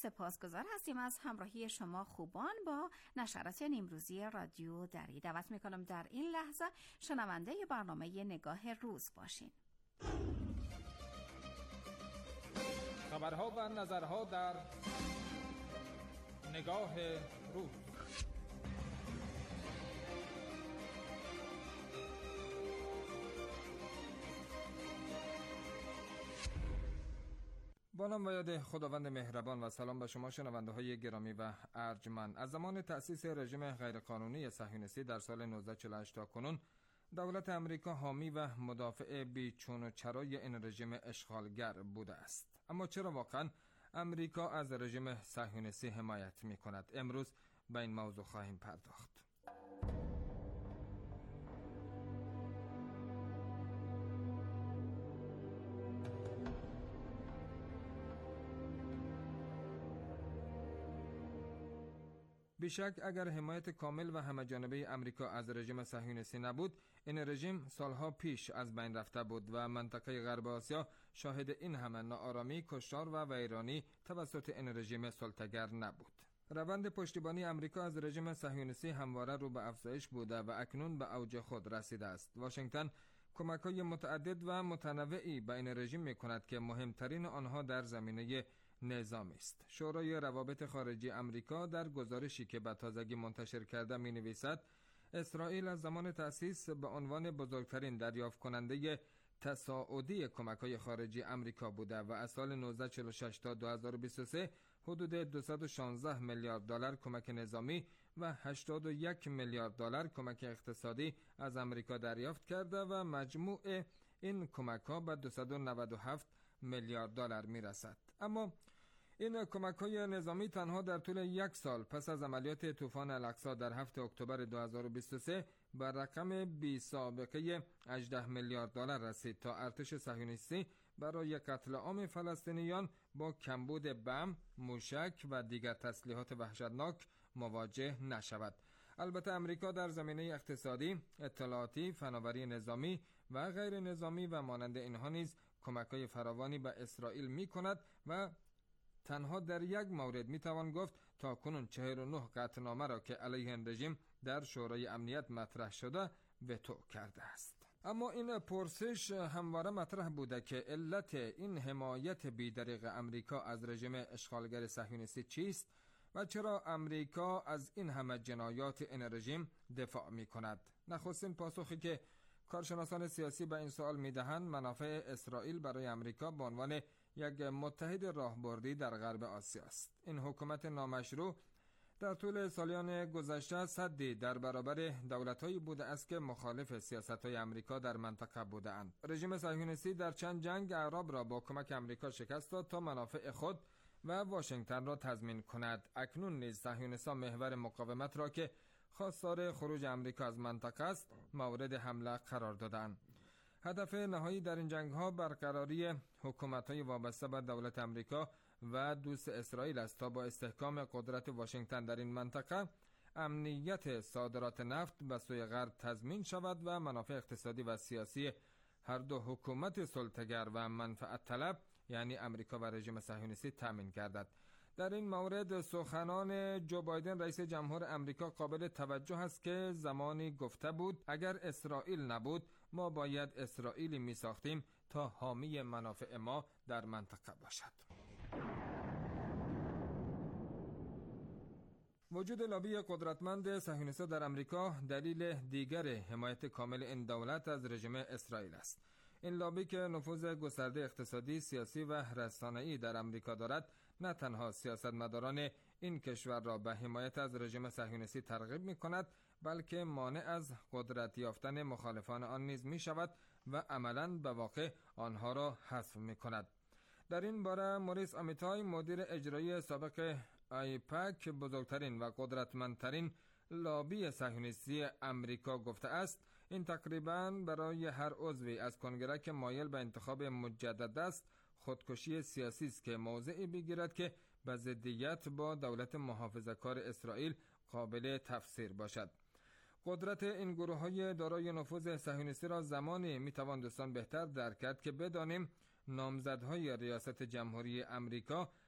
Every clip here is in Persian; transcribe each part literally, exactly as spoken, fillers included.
سپاسگزار هستیم از همراهی شما خوبان با نشرات نیمروزی رادیو دری. دعوت میکنم در این لحظه شنونده برنامه نگاه روز باشین. خبرها و نظرها در نگاه روز. با نام و یاد خداوند مهربان و سلام به شما شنونده های گرامی و ارجمند. از زمان تأسیس رژیم غیرقانونی صهیونیستی در سال نوزده چهل و هشت تا کنون دولت امریکا حامی و مدافع بیچون و چرای این رژیم اشغالگر بوده است. اما چرا واقعا امریکا از رژیم صهیونیستی حمایت می کند؟ امروز به این موضوع خواهیم پرداخت. بیشک اگر حمایت کامل و همه‌جانبه امریکا از رژیم صهیونیستی نبود، این رژیم سالها پیش از بین رفته بود و منطقه غرب آسیا شاهد این همه ناآرامی، کشتار و ویرانی توسط این رژیم سلطه‌گر نبود. روند پشتیبانی امریکا از رژیم صهیونیستی همواره رو به افزایش بوده و اکنون به اوج خود رسیده است. واشنگتن کمک‌های متعدد و متنوعی به این رژیم می‌کند که مهمترین آنها در زمینه نظامی است. شورای روابط خارجی امریکا در گزارشی که به تازگی منتشر کرده می‌نویسد اسرائیل از زمان تأسیس به عنوان بزرگترین دریافت کننده تصاعدی کمک‌های خارجی امریکا بوده و از سال نوزده چهل و شش تا دو هزار و بیست و سه حدود دویست و شانزده میلیارد دلار کمک نظامی و هشتاد و یک میلیارد دلار کمک اقتصادی از امریکا دریافت کرده و مجموع این کمک‌ها به دویست و نود و هفت میلیارد دلار میرسد. اما این کمک‌های نظامی تنها در طول یک سال پس از عملیات طوفان الاقصی در هفتم اکتبر دو هزار و بیست و سه به رقم بی سابقه هجده میلیارد دلار رسید تا ارتش صهیونیستی برای قتل عام فلسطینیان با کمبود بم، موشک و دیگر تسلیحات وحشتناک مواجه نشود. البته امریکا در زمینه اقتصادی، اطلاعاتی، فناوری نظامی و غیر نظامی و مانند اینها نیز کمک‌های فراوانی به اسرائیل می‌کند و تنها در یک مورد میتوان گفت تا کنون چهل و نه قطعنامه را که علیه این رژیم در شورای امنیت مطرح شده وتو کرده است. اما این پرسش همواره مطرح بوده که علت این حمایت بی‌دریغ امریکا از رژیم اشغالگر صهیونیستی چیست و چرا امریکا از این همه جنایات این رژیم دفاع می کند؟ نخستین پاسخی که کارشناسان سیاسی به این سوال میدهند منافع اسرائیل برای امریکا به عنوان یک متحد راهبردی در غرب آسیا است. این حکومت نامشروع در طول سالیان گذشته صدی در برابر دولت‌هایی بوده است که مخالف سیاست‌های امریکا در منطقه بودند. رژیم صهیونیستی در چند جنگ اعراب را با کمک امریکا شکست داد تا منافع خود و واشنگتن را تضمین کند. اکنون نیز صهیونیستان محور مقاومت را که خواستار خروج امریکا از منطقه است مورد حمله قرار دادند. هدف نهایی در این جنگ‌ها برقراری حکومت‌های وابسته به دولت امریکا و دوست اسرائیل است تا با استحکام قدرت واشنگتن در این منطقه امنیت صادرات نفت به سوی غرب تضمین شود و منافع اقتصادی و سیاسی هر دو حکومت سلطه‌گر و منفعت طلب یعنی امریکا و رژیم صهیونیستی تامین گردد. در این مورد سخنان جو بایدن رئیس جمهور امریکا قابل توجه است که زمانی گفته بود اگر اسرائیل نبود ما باید اسرائیلی می ساختیم تا حامی منافع ما در منطقه باشد. وجود لابی قدرتمند صهیونیست‌ها در امریکا دلیل دیگر حمایت کامل این دولت از رژیم اسرائیل است. این لابی که نفوذ گسترده اقتصادی، سیاسی و رسانه‌ای در امریکا دارد، نه تنها سیاستمداران این کشور را به حمایت از رژیم صهیونیستی ترغیب می‌کند، بلکه مانع از قدرت یافتن مخالفان آن نیز می‌شود و عملاً به واقع آنها را حذف می‌کند. در این باره موریس آمیتای مدیر اجرایی سابق آیپک بزرگترین و قدرتمندترین لابی صهیونیستی امریکا گفته است این تقریباً برای هر عضوی از کنگره که مایل به انتخاب مجدد است خودکشی سیاسی است که موضعی بگیرد که به ضدیت با دولت محافظه‌کار اسرائیل قابل تفسیر باشد. قدرت این گروه‌های دارای نفوذ صهیونیستی را زمانی میتوان دوستان بهتر درک کرد که بدانیم نامزدهای ریاست جمهوری امریکا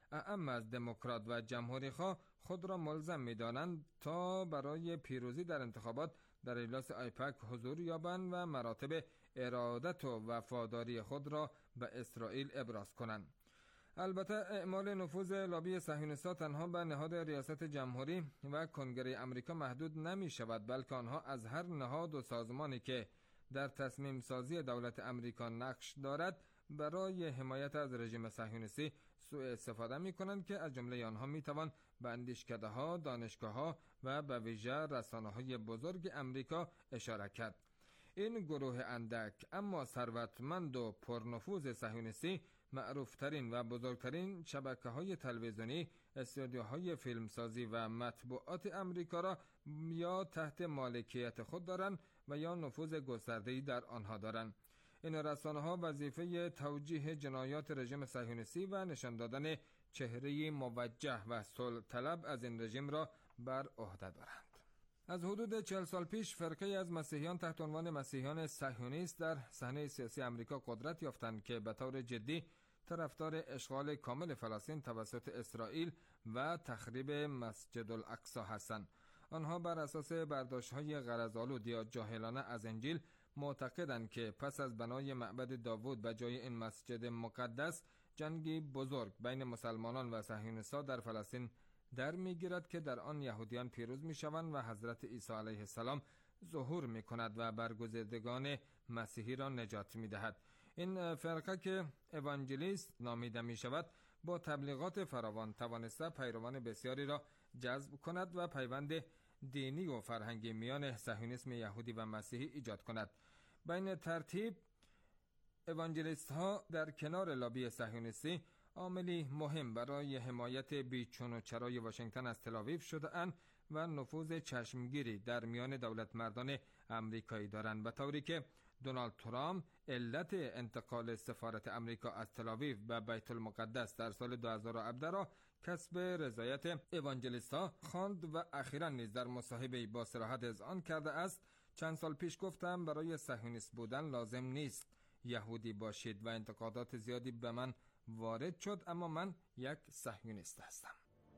اعم از دموکرات و جمهوری‌خواه خود را ملزم می‌دانند تا برای پیروزی در انتخابات در اجلاس آیپک حضور یابند و مراتب ارادت و وفاداری خود را به اسرائیل ابراز کنند. البته اعمال نفوذ لابی صهیونیست‌ها تنها به نهاد ریاست جمهوری و کنگره آمریکا محدود نمی شود، بلکه آنها از هر نهاد و سازمانی که در تصمیم سازی دولت آمریکا نقش دارد برای حمایت از رژیم صهیونیستی سوء استفاده می کنند که از جمله آنها می توان به اندیشکده‌ها، دانشگاه‌ها و به ویژه رسانه‌های بزرگ آمریکا اشاره کرد. این گروه اندک اما ثروتمند و پرنفوذ صهیونیستی معروفترین و بزرگترین شبکه‌های تلویزیونی، استودیوهای فیلمسازی و مطبوعات آمریکا را یا تحت مالکیت خود دارند و یا نفوذ گسترده‌ای در آنها دارند. این رسانه‌ها وظیفه توجیه جنایات رژیم صهیونیستی و نشان دادن چهره موجه و صلح طلب از این رژیم را بر عهده دارند. از حدود چهل سال پیش فرقه از مسیحیان تحت عنوان مسیحیان صهیونیست در صحنه سیاسی آمریکا قدرت یافتند که به طور جدی طرفدار اشغال کامل فلسطین توسط اسرائیل و تخریب مسجد الاقصی هستند. آنها بر اساس برداشت‌های غرض‌آلود یا جاهلانه از انجیل معتقدند که پس از بنای معبد داوود به جای این مسجد مقدس جنگی بزرگ بین مسلمانان و صهیونیست‌ها در فلسطین در می‌گیرد که در آن یهودیان پیروز می‌شوند و حضرت عیسی علیه السلام ظهور می‌کند و برگزیدگان مسیحی را نجات می‌دهد. این فرقه که اوانجلیست نامیده می‌شود با تبلیغات فراوان توانسته پیروان بسیاری را جذب کند و پیوند دینی و فرهنگی میان صهیونیسم یهودی و مسیحی ایجاد کند. با این ترتیب اوانجلیست ها در کنار لابی صهیونیستی عاملی مهم برای حمایت بیچون و چرای واشنگتن از تل‌آویو شده اند و نفوذ چشمگیری در میان دولت مردان امریکایی دارند، به طوری که دونالد ترامپ علت انتقال سفارت امریکا از تل‌آویو به بیت المقدس در سال دو هزار و هفده را کسب رضایت اوانجلیست‌ها خواند و اخیراً نیز در مصاحبه‌ای با صراحت اذعان کرده است: چند سال پیش گفتم برای صهیونیست بودن لازم نیست یهودی باشید و انتقادات زیادی به من وارد شد، اما من یک صهیونیست هستم.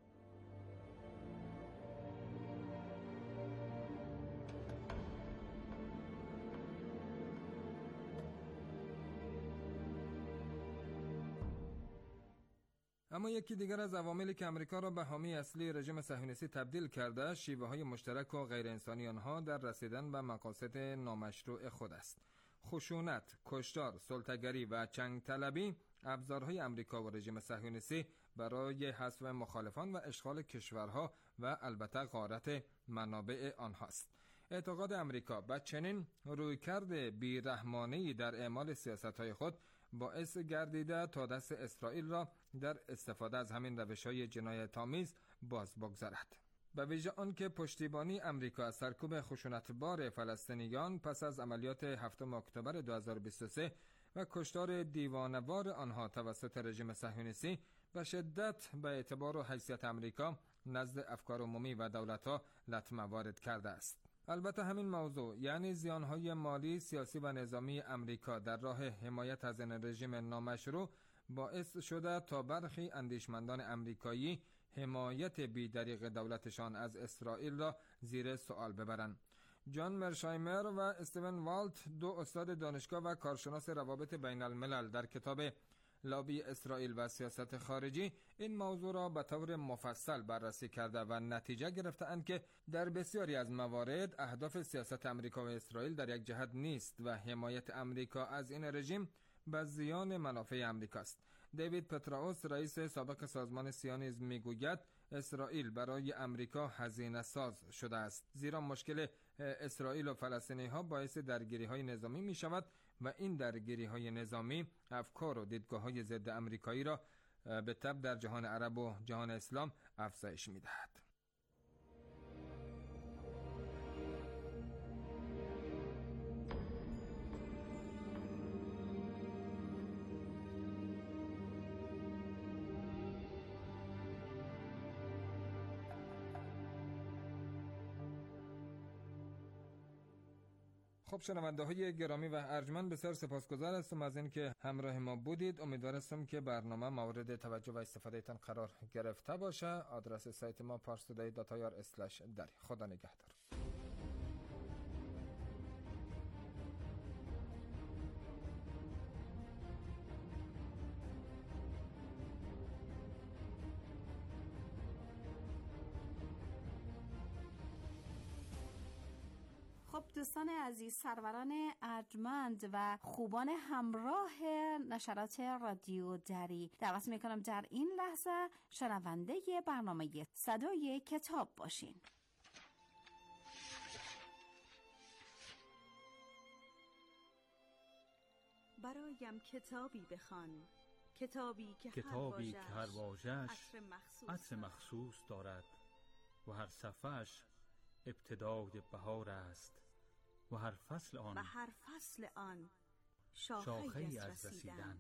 اما یکی دیگر از عواملی که امریکا را به حامی اصلی رژیم صهیونیستی تبدیل کرده، شیوه‌های مشترک و غیر انسانی آنها در رسیدن به مقاصد نامشروع خود است. خشونت، کشتار، سلطه‌گری و چنگ طلبی ابزارهای امریکا و رژیم صهیونیستی برای حذف مخالفان و اشغال کشورها و البته غارت منابع آنهاست. اعتقاد امریکا به چنین رویکرد بی‌رحمانه‌ای در اعمال سیاست‌های خود باعث گردیده تا دست اسرائیل را در استفاده از همین روش‌های جنایت‌آمیز باز بگذارد. به ویژه آنکه پشتیبانی امریکا از سرکوب خشونتبار فلسطینیان پس از عملیات هفتم اکتبر دو هزار و بیست و سه و کشتار دیوانه‌وار آنها توسط رژیم صهیونیستی به شدت به اعتبار و حیثیت امریکا نزد افکار عمومی و دولت‌ها لطمه وارد کرده است. البته همین موضوع، یعنی زیانهای مالی، سیاسی و نظامی امریکا در راه حمایت از این رژیم نامشروع، باعث شده تا برخی اندیشمندان امریکایی حمایت بی‌دریغ دولتشان از اسرائیل را زیر سوال ببرند. جان مرشایمر و استیون والت، دو استاد دانشگاه و کارشناس روابط بین الملل، در کتاب لابی اسرائیل و سیاست خارجی این موضوع را به طور مفصل بررسی کرده و نتیجه گرفته‌اند که در بسیاری از موارد اهداف سیاست امریکا و اسرائیل در یک جهت نیست و حمایت امریکا از این رژیم به زیان منافع امریکاست. دیوید پتراوس، رئیس سابق سازمان سیونیسم، میگوید اسرائیل برای امریکا هزینه ساز شده است، زیرا مشکل اسرائیل و فلسطینی ها باعث درگیری های نظامی می شود و این درگیری های نظامی افکار و دیدگاه های ضد امریکایی را به تبع در جهان عرب و جهان اسلام افزایش می دهد. خب شنونده های گرامی و ارجمند، بسیار سپاسگزار هستم از اینکه همراه ما بودید. امیدوار هستم که برنامه مورد توجه و استفاده تان قرار گرفته باشه. آدرس سایت ما پارستودای دات آی آر اسلش دری. خدا نگهدار. خب دوستان عزیز، سروران ارجمند و خوبان همراه نشرات رادیو دری، دعوت میکنم در این لحظه شنونده برنامه صدای کتاب باشین. برایم کتابی بخوان، کتابی که کتابی که هر واژه‌اش عطر مخصوص دارد و هر صفحه‌اش ابتدای بهار است و هر فصل آن و هر فصل آن شاخه‌ای از رسیدن.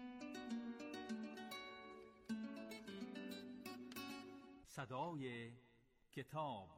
صدای کتاب.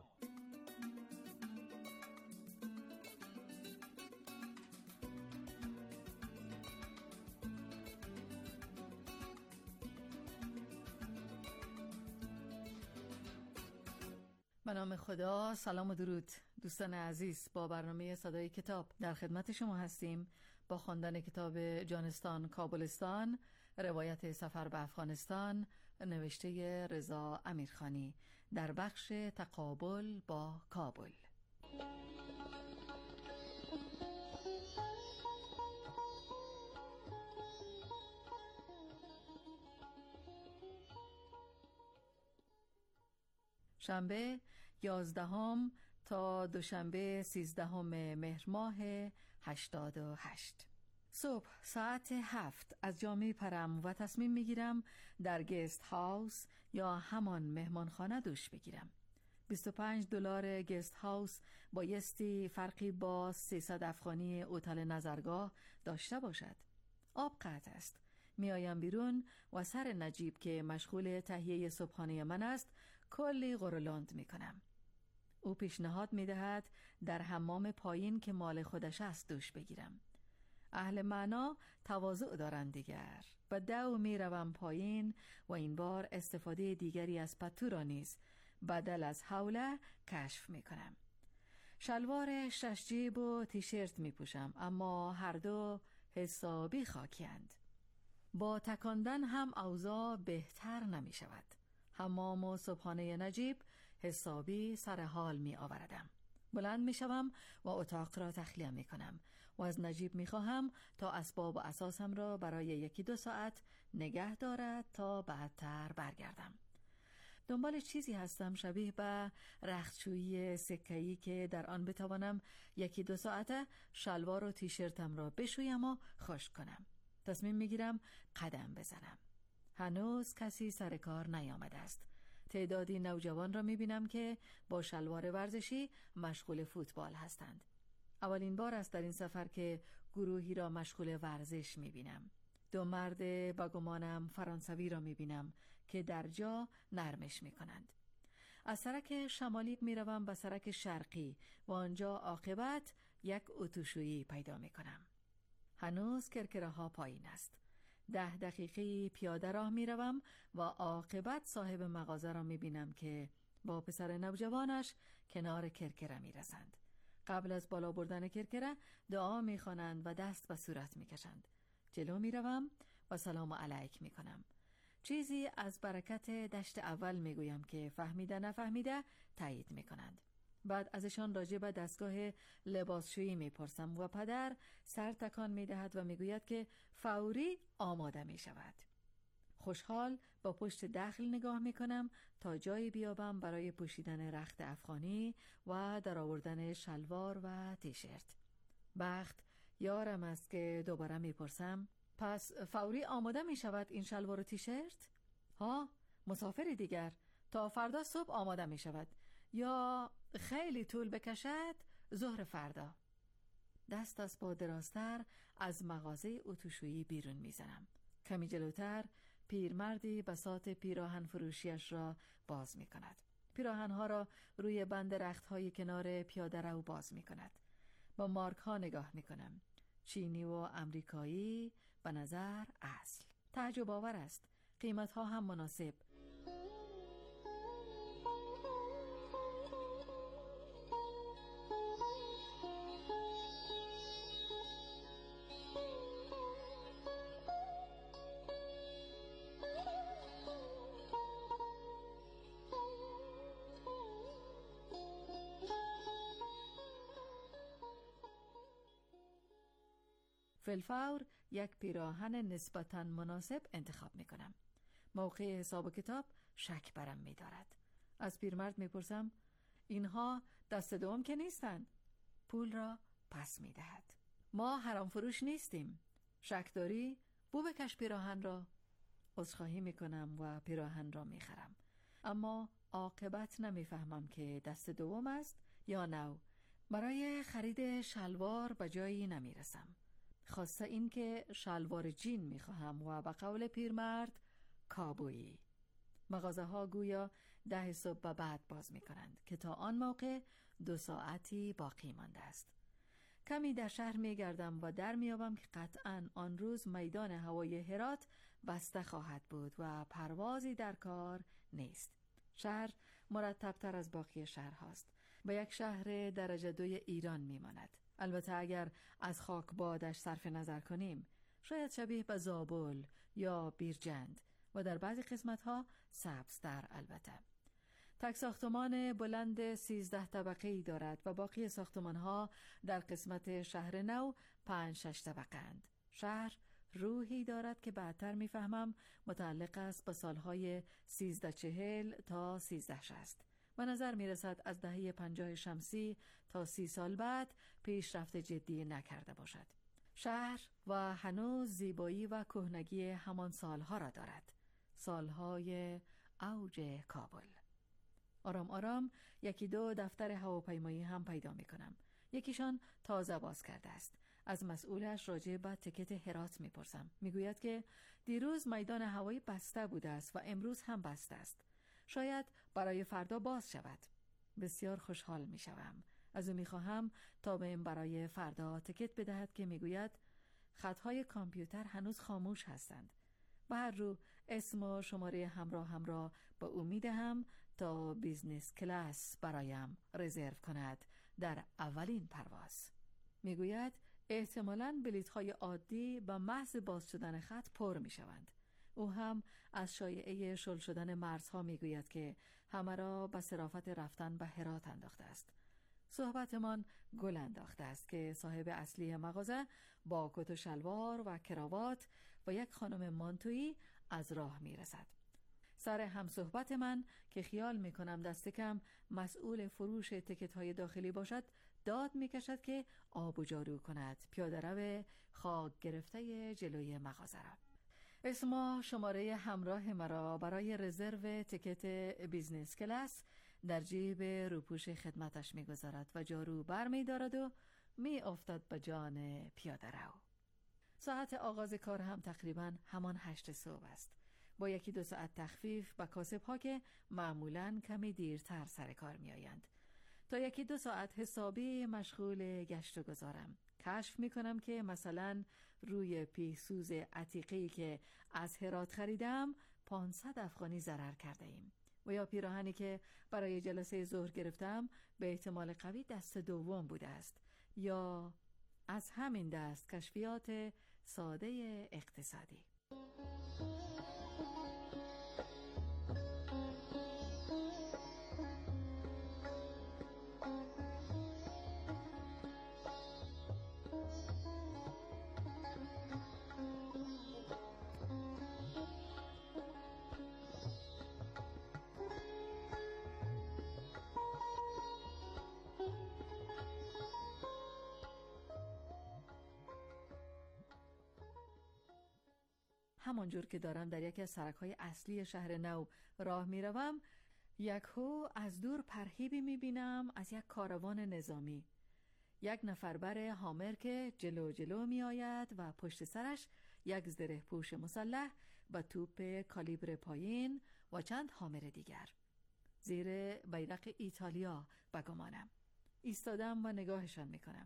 به نام خدا، سلام و درود دوستان عزیز. با برنامه صدای کتاب در خدمت شما هستیم با خواندن کتاب جانستان کابلستان، روایت سفر به افغانستان، نوشته رضا امیرخانی، در بخش تقابل با کابل. شنبه یازدهم تا دوشنبه سیزدهم مهر ماه هشتاد و هشت. صبح ساعت هفت از جا می پرم و تصمیم می گیرم در گست هاوس یا همان مهمانخانه دوش بگیرم. بیست و پنج دلار گست هاوس بایستی فرقی با سیصد افغانی هتل نظرگاه داشته باشد. آب قطع است. می آیم بیرون و سر نجیب که مشغول تهیه صبحانه من است کلی غرولند می کنم. او پیشنهاد می دهد در حمام پایین که مال خودش است دوش بگیرم. اهل معنا تواضع دارند دیگر. و دو می روم پایین و این بار استفاده دیگری از پتو را نیز بدل از حوله کشف می کنم. شلوار شش جیب و تیشرت می پوشم، اما هر دو حسابی خاکیند. با تکاندن هم اوضاع بهتر نمی شود. حمام و صبحانه نجیب حسابی سر حال می آوردم. بلند می شوم و اتاق را تخلیه می کنم و از نجیب می خواهم تا اسباب و اساسم را برای یکی دو ساعت نگه دارد تا بعدتر برگردم. دنبال چیزی هستم شبیه به رختشویی سکه‌ای که در آن بتوانم یکی دو ساعته شلوار و تیشرتم را بشویم و خشک کنم. تصمیم می گیرم قدم بزنم. هنوز کسی سر کار نیامده است. تعدادی نوجوان را می‌بینم که با شلوار ورزشی مشغول فوتبال هستند. اولین بار است در این سفر که گروهی را مشغول ورزش می‌بینم. دو مرد با گمانم فرانسوی را می‌بینم که در جا نرمش می‌کنند. از سرک شمالی می‌روم به سرک شرقی و آنجا عاقبت یک اتوشویی پیدا می‌کنم. هنوز کرکره‌ها پایین است. ده دقیقه پیاده راه می روم و عاقبت صاحب مغازه را می بینم که با پسر نوجوانش کنار کرکره می رسند. قبل از بالا بردن کرکره دعا می خوانند و دست به صورت می کشند. جلو می روم و سلام علیک می کنم. چیزی از برکت دشت اول می گویم که فهمیده نفهمیده تایید می کنند. بعد ازشان راجع به دستگاه لباسشویی میپرسم و پدر سر تکان میدهد و میگوید که فوری آماده میشود. خوشحال با پشت دخل نگاه میکنم تا جایی بیابم برای پوشیدن رخت افغانی و در آوردن شلوار و تیشرت. بخت یارم است که دوباره میپرسم پس فوری آماده میشود این شلوار و تیشرت؟ ها، مسافری دیگر تا فردا صبح آماده میشود یا خیلی طول بکشد ظهر فردا. دست از پا درازتر از مغازه اتوشویی بیرون میزنم. کمی جلوتر پیرمردی بساط پیراهن فروشیش را باز میکند. پیراهنها را روی بند رختهای کنار پیاده رو باز میکند. با مارک ها نگاه میکنم. چینی و امریکایی به نظر اصل. تعجب آور است. قیمت ها هم مناسب. فی‌الفور یک پیراهن نسبتاً مناسب انتخاب می کنم. موقع حساب و کتاب شک برم می دارد. از پیرمرد می پرسم اینها دست دوم که نیستن؟ پول را پس می دهد. ما حرام فروش نیستیم. شک داری؟ بو بکش پیراهن را. عذرخواهی می کنم و پیراهن را می خرم. اما عاقبت نمی فهمم که دست دوم است یا نو. برای خرید شلوار به جایی نمی رسم. خاصه این که شلوار جین می خواهم و به قول پیرمرد کابویی. مغازه ها گویا ده صبح به بعد باز می کنند که تا آن موقع دو ساعتی باقی مانده است. کمی در شهر می گردم و در می یابم که قطعاً آن روز میدان هوایی هرات بسته خواهد بود و پروازی در کار نیست. شهر مرتب‌تر از باقی شهرهاست. به یک شهر درجه دوی ایران می ماند. البته اگر از خاک بادش صرف نظر کنیم، شاید شبیه به زابل یا بیرجند و در بعضی قسمت‌ها سبزتر. البته تک ساختمان بلند سیزده طبقه‌ای دارد و باقی ساختمان‌ها در قسمت شهر نو پنج شش طبقه اند. شهر روحی دارد که بعدتر می‌فهمم متعلق است به سالهای سیزده چهل تا سیزده شصت. به نظر می رسد از دهه پنجاه شمسی تا سی سال بعد پیشرفت جدی نکرده باشد. شهر و هنوز زیبایی و کهنگی همان سالها را دارد. سالهای اوج کابل. آرام آرام یکی دو دفتر هواپیمایی هم پیدا می کنم. یکیشان تازه باز کرده است. از مسئولش راجع به تکت هرات می پرسم. می گوید که دیروز میدان هوایی بسته بوده است و امروز هم بسته است. شاید برای فردا باز شود. بسیار خوشحال می شوم. از او می خواهم تا بهم برای فردا تکت بدهد که می گوید خطهای کامپیوتر هنوز خاموش هستند. به هر رو اسم و شماره همراه همراه با او می دهم تا بیزنس کلاس برایم رزرو کند در اولین پرواز. می گوید احتمالاً بلیط‌های عادی با محض باز شدن خط پر می شوند. او هم از شایعه شل شدن مرزها می گوید که همه را به صرافت رفتن به هرات انداخته است. صحبتمان گل انداخته است که صاحب اصلی مغازه با کت و شلوار و کراوات و یک خانم مانتویی از راه می رسد. سر هم صحبت من که خیال می کنم دست کم مسئول فروش تکت های داخلی باشد داد می کشد که آب و جارو کند پیاده رو خاک گرفته جلوی مغازه را. اسم شماره همراه مرا برای رزرو تکت بیزنس کلاس در جیب روپوش خدمتش می گذارد و جارو بر می دارد و می افتد به جان پیاده رو. ساعت آغاز کار هم تقریبا همان هشت صبح است. با یکی دو ساعت تخفیف به کاسب ها که معمولاً کمی دیرتر سر کار می آیند. تا یکی دو ساعت حسابی مشغول گشت و گذارم. کشف می کنم که مثلا روی پیسوز عتیقه‌ای که از هرات خریدم پانصد افغانی ضرر کرده ایم و یا پیراهنی که برای جلسه ظهر گرفتم به احتمال قوی دست دوم بوده است یا از همین دست کشفیات ساده اقتصادی. همانجور که دارم در یکی از سرک‌های اصلی شهر نو راه می‌روم، یکهو از دور پرهیبی می‌بینم از یک کاروان نظامی. یک نفربر هامر که جلو جلو می‌آید و پشت سرش یک زره پوش مسلح با توپ کالیبر پایین و چند هامر دیگر. زیر بیرق ایتالیا بگمانم. ایستادم و نگاهشان می‌کنم.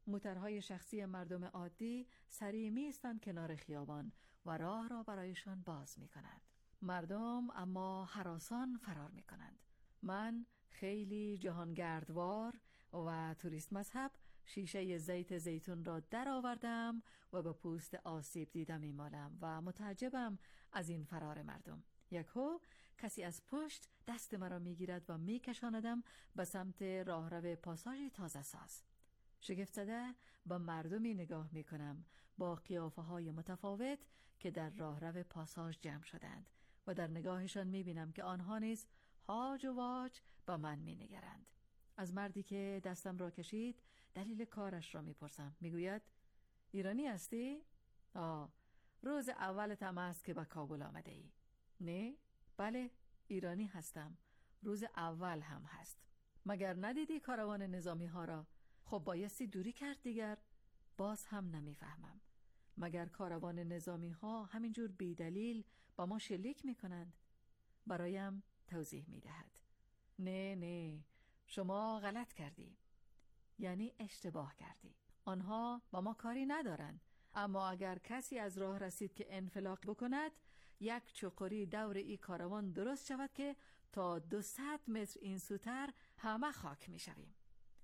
موترهای شخصی مردم عادی سریع می‌ایستند کنار خیابان و راه را برایشان باز می‌کنند. مردم اما هراسان فرار می‌کنند. من خیلی جهانگردوار و توریست مذهب شیشه زیت زیتون را در آوردم و به پوست آسیب دیده می‌مالم و متعجبم از این فرار مردم. یکهو کسی از پشت دست مرا می‌گیرد و می‌کشاندم به سمت راهرو پاساژ تازه ساز. شگفت زده به مردمی نگاه می‌کنم با قیافه‌های متفاوت که در راهرو پاساژ جمع شدند و در نگاهشان می‌بینم که آنها نیز هاج و واج با من می‌نگرند. از مردی که دستم را کشید دلیل کارش را می‌پرسم. می‌گوید ایرانی هستی؟ آه، روز اولتم است که به کابل آمده‌ای. نه؟ بله، ایرانی هستم. روز اول هم هست. مگر ندیدی کاروان نظامی ها را؟ خب بایستی دوری کرد دیگر. باز هم نمیفهمم. مگر کاروان نظامی ها همینجور بی دلیل با ما شلیک میکنند؟ برایم توضیح میدهد. نه نه، شما غلط کردی. یعنی اشتباه کردی. آنها با ما کاری ندارند. اما اگر کسی از راه رسید که انفلاق بکند، یک چقری دور ای کاروان درست شود که تا دوصد متر این سوتر همه خاک می شویم.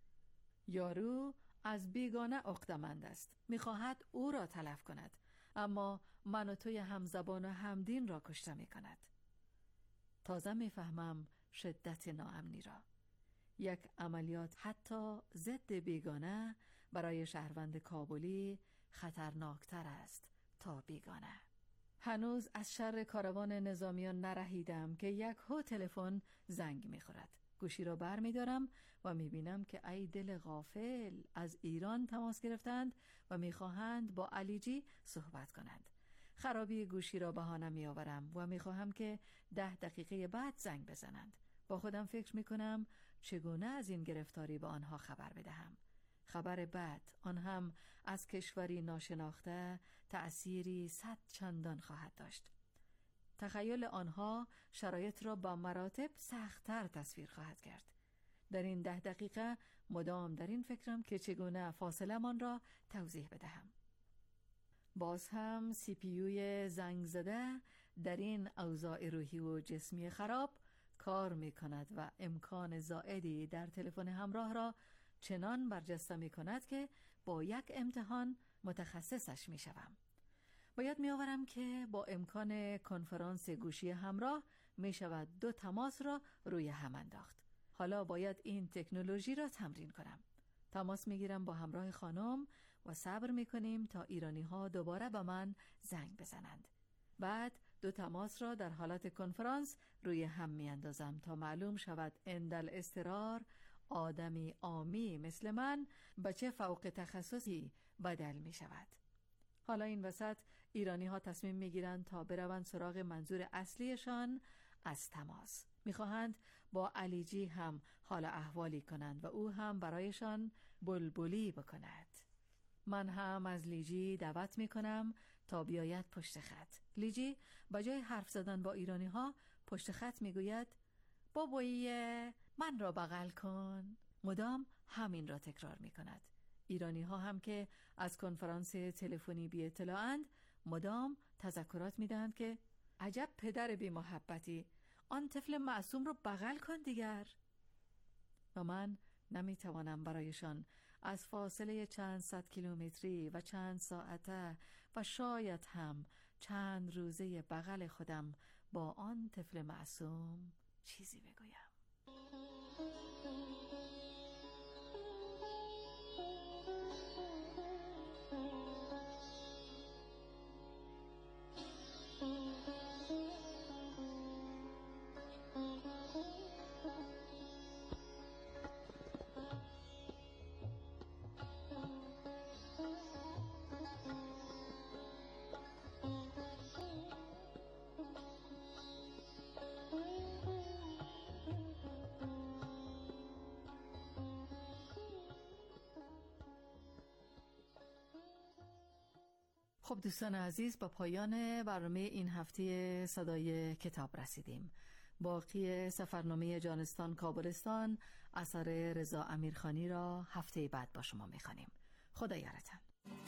یارو از بیگانه عقده‌مند است. می خواهد او را تلف کند، اما من و توی همزبان و همدین را کشته می کند. تازه می فهمم شدت ناامنی را. یک عملیات حتی ضد بیگانه برای شهروند کابلی خطرناکتر است تا بیگانه. هنوز از شر کاروان نظامیان نرهیدم که یک هو تلفن زنگ می‌خورد. گوشی را بر می‌دارم و می‌بینم که ای دل غافل، از ایران تماس گرفتند و می‌خواهند با علیجی صحبت کنند. خرابی گوشی را بهانه می‌آورم و می‌خواهم که ده دقیقه بعد زنگ بزنند. با خودم فکر می‌کنم چگونه از این گرفتاری به آنها خبر بدهم. خبر بد، آن هم از کشوری ناشناخته، تأثیری صد چندان خواهد داشت. تخیل آنها شرایط را با مراتب سخت‌تر تصویر خواهد کرد. در این ده دقیقه مدام در این فکرم که چگونه فاصله من را توضیح بدهم. باز هم سی پی یوی زنگ زده در این اوضاع روحی و جسمی خراب کار می کند و امکان زائدی در تلفن همراه را چنان برجسته می کند که با یک امتحان متخصصش می شوم. باید می آورم که با امکان کنفرانس گوشی همراه می شود دو تماس را روی هم انداخت. حالا باید این تکنولوژی را تمرین کنم. تماس می گیرم با همراه خانم و صبر می کنیم تا ایرانی ها دوباره به من زنگ بزنند. بعد دو تماس را در حالت کنفرانس روی هم می اندازم تا معلوم شود اندل استرار آدمی عامی مثل من به چه فوق تخصصی بدل می شود. حالا این وسط ایرانی ها تصمیم می گیرند تا بروند سراغ منظور اصلیشان از تماس. می خواهند با علیجی هم حال احوالی کنند و او هم برایشان بلبلی بکند. من هم از لیجی دعوت می کنم تا بیاید پشت خط. لیجی با جای حرف زدن با ایرانی ها پشت خط می گوید بابایی من را بغل کن. مدام همین را تکرار می کند. ایرانی ها هم که از کنفرانس تلفنی بی اطلاعند مدام تذکرات می دهند که عجب پدر بی محبتی، آن طفل معصوم را بغل کن دیگر. و من نمی توانم برایشان از فاصله چند صد کیلومتری و چند ساعته و شاید هم چند روزه بغل خودم با آن طفل معصوم چیزی بگویم. خب دوستان عزیز، با پایان برنامه این هفته صدای کتاب رسیدیم. باقی سفرنامه جانستان کابلستان اثر رضا امیرخانی را هفته بعد با شما می‌خوانیم. خدا یارتان.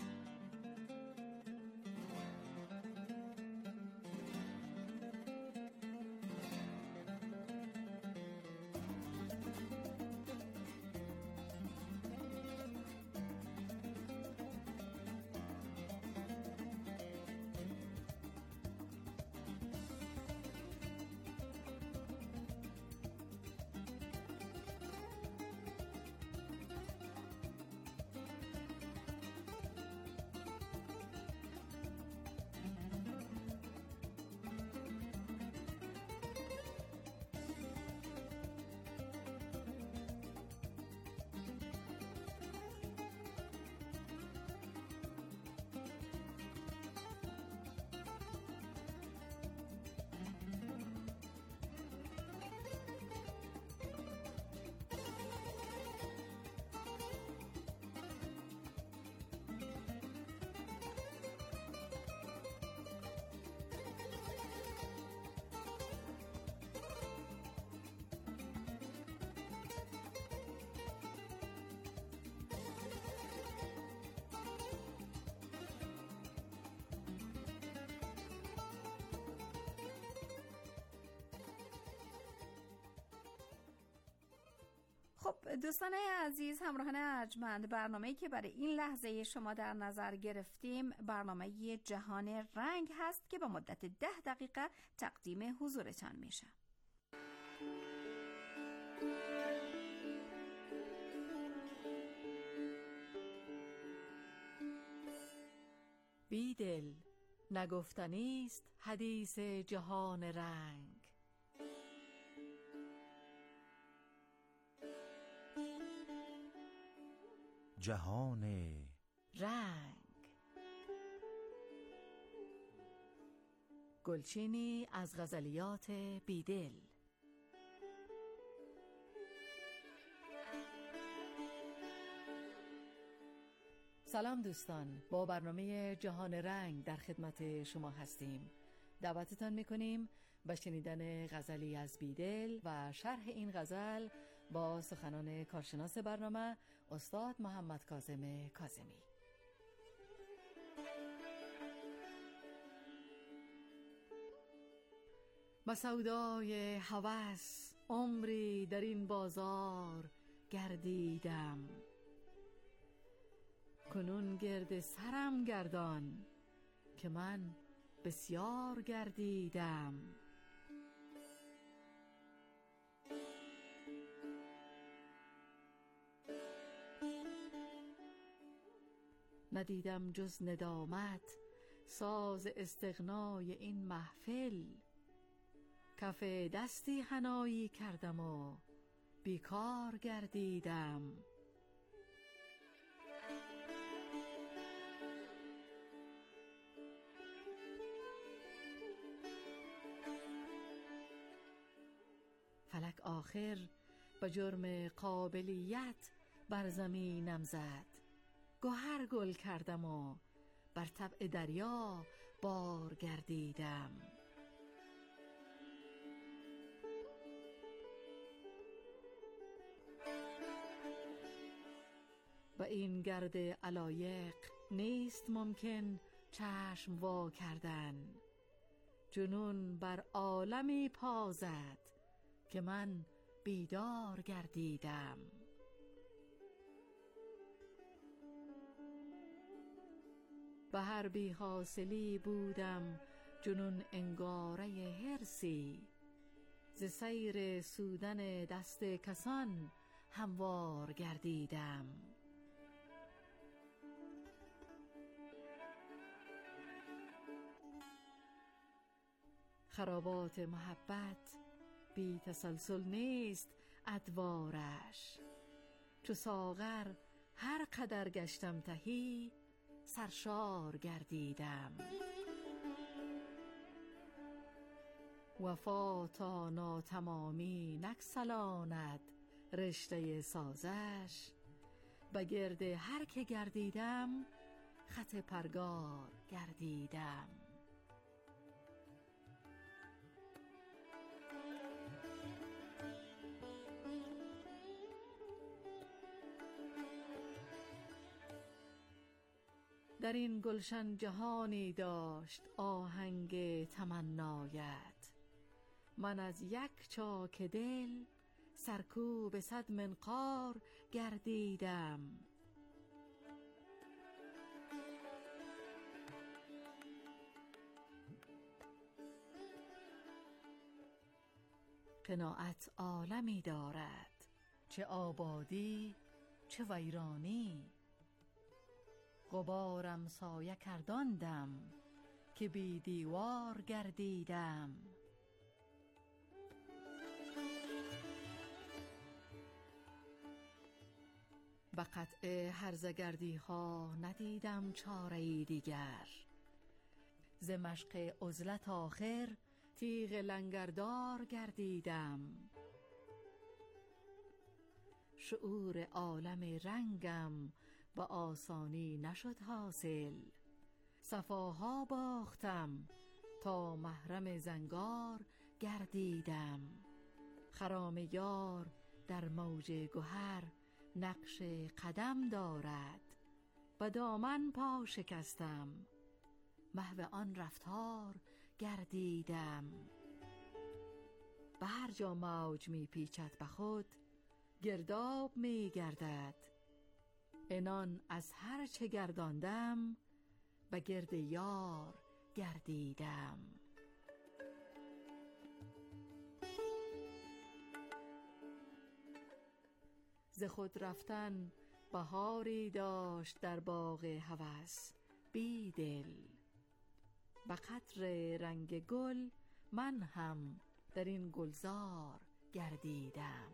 خب دوستان عزیز، همراهان ارجمند، برنامه‌ای که برای این لحظه شما در نظر گرفتیم برنامه جهان رنگ هست که به مدت ده دقیقه تقدیم حضورتان میشه. بیدل، نگفتنیست حدیث جهان رنگ. جهان رنگ. گلچینی از غزلیات بیدل. سلام دوستان، با برنامه جهان رنگ در خدمت شما هستیم. دعوتتان میکنیم به شنیدن غزلی از بیدل و شرح این غزل با سخنان کارشناس برنامه استاد محمد کاظم کاظمی. با سودای هوس عمری در این بازار گردیدم، کنون گرد سرم گردان که من بسیار گردیدم. ندیدم جز ندامت ساز استغنای این محفل، کف دستی حنایی کردم و بیکار گردیدم. فلک آخر به جرم قابلیت بر زمینم زد، گوهر گل کردم و بر طبع دریا بار گردیدم. و این گرد علایق نیست ممکن چشم وا کردن، جنون بر عالمی پا زد که من بیدار گردیدم. به هر بی حاصلی بودم جنون انگاره حرصی، ز سیر سودن دست کسان هموار گردیدم. خرابات محبت بی تسلسل نیست ادوارش، چو ساغر هر قدر گشتم تهی سرشار گردیدم. وفا تا ناتمامی نگسلاند رشته سازش، به گرد هر که گردیدم خط پرگار گردیدم. در این گلشن جهانی داشت آهنگ تمنایت. من از یک چاک دل سرکوب صد منقار گردیدم. قناعت عالمی دارد، چه آبادی چه ویرانی. غبارم سایه کرداندم که بی دیوار گردیدم. به قطع هرزگردی ها ندیدم چاره‌ای دیگر. ز مشق عزلت آخر تیغ لنگردار گردیدم. شعور عالم رنگم به آسانی نشد حاصل. صفاها باختم تا محرم زنگار گردیدم. خرام یار در موج گوهر نقش قدم دارد. به دامن پا شکستم، محو آن رفتار گردیدم. به هر جا موج می پیچد به خود گرداب می گردد. عنان از هر چه گرداندم به گرد یار گردیدم. ز خود رفتن بهاری داشت در باغ هوس بیدل. به قدر رنگ گل من هم در این گلزار گردیدم.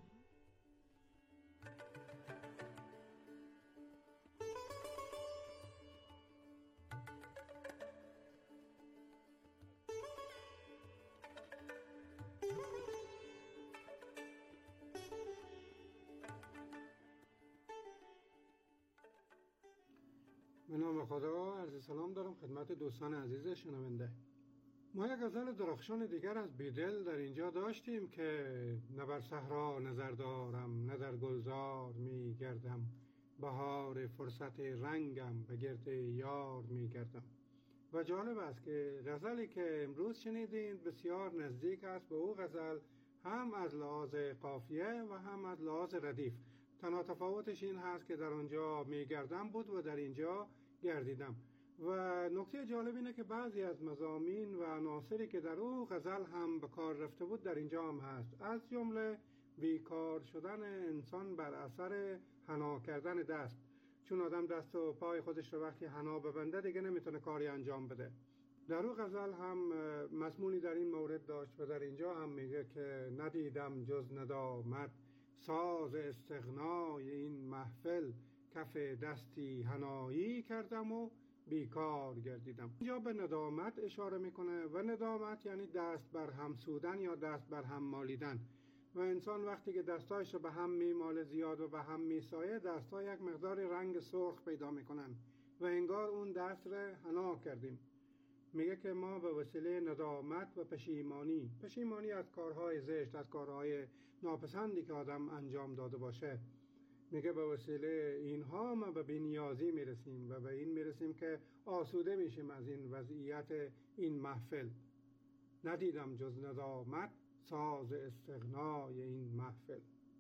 به نام خدا، عرض سلام دارم خدمت دوستان عزیز شنونده. ما یک غزل درخشان دیگر از بیدل در اینجا داشتیم که نه بر صحرا نظر دارم، نه در گلزار می گردم، بهار فرصت رنگم به گرد یار می گردم. و جالب است که غزلی که امروز شنیدین بسیار نزدیک است به او غزل، هم از لحاظ قافیه و هم از لحاظ ردیف. تنها تفاوتش این هست که در آنجا می گردم بود و در اینجا گردیدم. و نکته جالب اینه که بعضی از مضامین و عناصری که در او غزل هم به کار رفته بود در اینجا هم هست، از جمله بیکار شدن انسان بر اثر حنا کردن دست. چون آدم دست و پای خودش رو وقتی حنا ببنده دیگه نمیتونه کاری انجام بده. در او غزل هم مضمونی در این مورد داشت و در اینجا هم میگه که ندیدم جز ندامت، ساز استغنای این محفل، کف دستی حنایی کردم و بیکار گردیدم. اینجا به ندامت اشاره میکنه و ندامت یعنی دست بر هم سودن یا دست بر هم مالیدن. و انسان وقتی که دستایش رو به هم میماله زیاد و به هم میسایه، دستها یک مقدار رنگ سرخ پیدا میکنن و انگار اون دست رو حنا کردیم. میگه که ما به وسیله ندامت و پشیمانی، پشیمانی از کارهای زشت، از کارهای ناپسندی که آدم انجام داده باشه، میگه به وسیله اینها ما به بی‌نیازی میرسیم و به این میرسیم که آسوده میشیم از این وضعیت این محفل. ندیدم جز ندامت، ساز استغنای این محفل.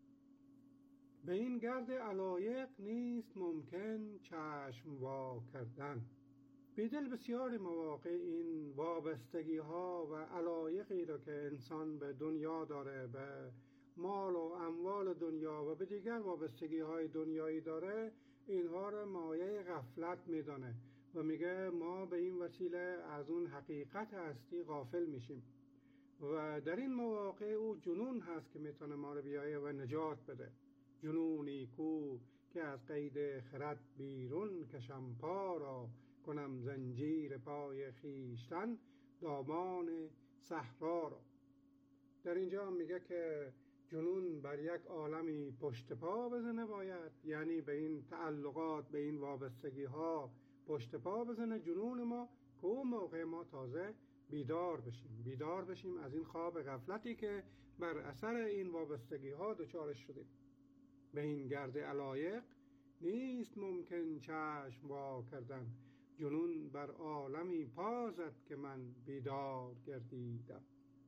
به این گرد علایق نیست ممکن چشم وا کردن. بیدل بسیار مواقع این وابستگی ها و علایقی را که انسان به دنیا داره، به مال و اموال دنیا و به دیگر وابستگی های دنیایی داره، اینها را مایه غفلت میدانه و میگه ما به این وسیله از اون حقیقت هستی غافل میشیم. و در این مواقع او جنون هست که میتونه ما رو بیایه و نجات بده. جنونی کو که از قید خرد بیرون کشم پا را، کنم زنجیر پای خیشتن دامان صحرا را. در اینجا میگه که جنون بر یک عالمی پشت پا بزنه باید، یعنی به این تعلقات، به این وابستگی ها پشت پا بزنه جنون ما، که اون موقع ما تازه بیدار بشیم بیدار بشیم از این خواب غفلتی که بر اثر این وابستگی ها دچارش شدیم. به این گرد علایق نیست ممکن چشم وا کردن. جنون بر عالمی پازد که من بیدار گردیدم.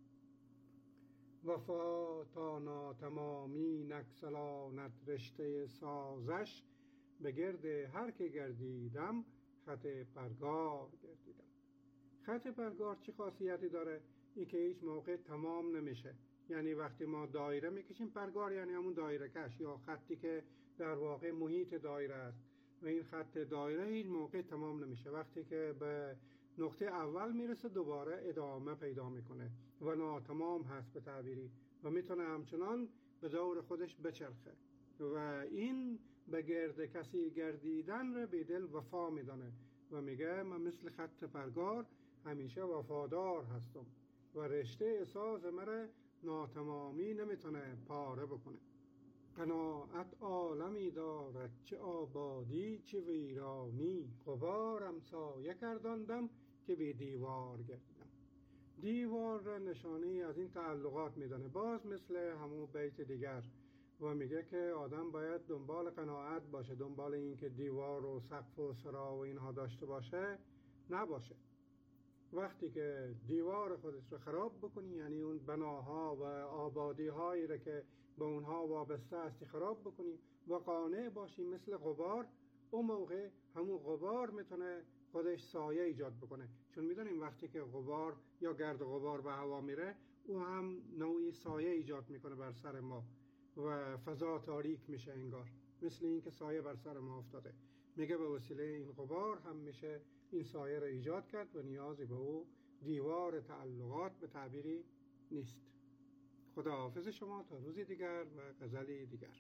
وفا تا ناتمامی نگسلاند رشته سازش، به گرد هر که گردیدم خط پرگار گردیدم. خط پرگار چه خاصیتی داره؟ این که هیچ موقع تمام نمیشه. یعنی وقتی ما دایره میکشیم، پرگار یعنی همون دایره کش یا خطی که در واقع محیط دایره است و این خط دایره هیچ موقع تمام نمیشه. وقتی که به نقطه اول میرسه دوباره ادامه پیدا میکنه و ناتمام هست به تعبیری و میتونه همچنان به دور خودش بچرخه و این به گرد کسی گردیدن رو بیدل وفا میدانه و میگه من مثل خط پرگار همیشه وفادار هستم و رشته ساز مرا ناتمامی نمیتونه پاره بکنه. قناعت عالمی دارد چه آبادی چه ویرانی، غبارم سایه کرداندم که بی دیوار گردیدم. دیوار را نشانه از این تعلقات میدانه، باز مثل همون بیت دیگر و میگه که آدم باید دنبال قناعت باشه، دنبال این که دیوار و سقف و سرا و اینها داشته باشه نباشه. وقتی که دیوار خودت رو خراب بکنی، یعنی اون بناها و آبادی هایی رو که به اونها وابسته هستی خراب بکنی و قانع باشی مثل غبار، اون موقع همون غبار میتونه خودش سایه ایجاد بکنه. چون میدونیم وقتی که غبار یا گرد غبار به هوا میره، او هم نوعی سایه ایجاد میکنه بر سر ما و فضا تاریک میشه انگار، مثل این که سایه بر سر ما افتاده. میگه به وسیله این غبار هم میشه این سایه را ایجاد کرد و نیازی به او دیوار تعلقات به تعبیری نیست. خدا حافظ شما تا روزی دیگر و غزلی دیگر.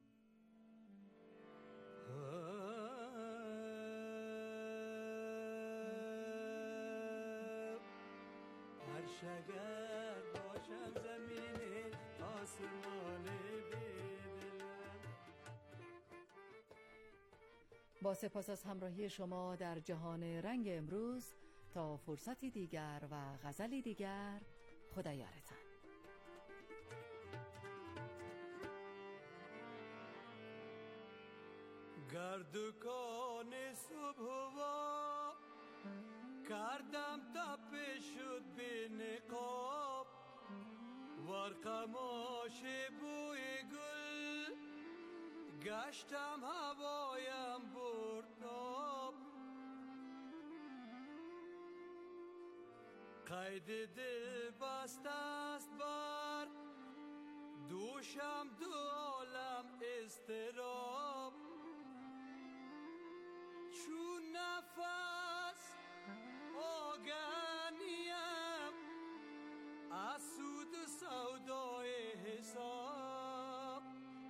هر شگر باشم زمین آسمان بدلم. با سپاس از همراهی شما در جهان رنگ امروز، تا فرصتی دیگر و غزلی دیگر، خدا یارتان. گردکان صبح و کردم تپه شد به نقاب، ورقماش بوی گل گشتم هوایم برداب. قید دل بست است بر دوشم دو عالم اضطراب. چون نفس آگنیم از سود و سودای حساب.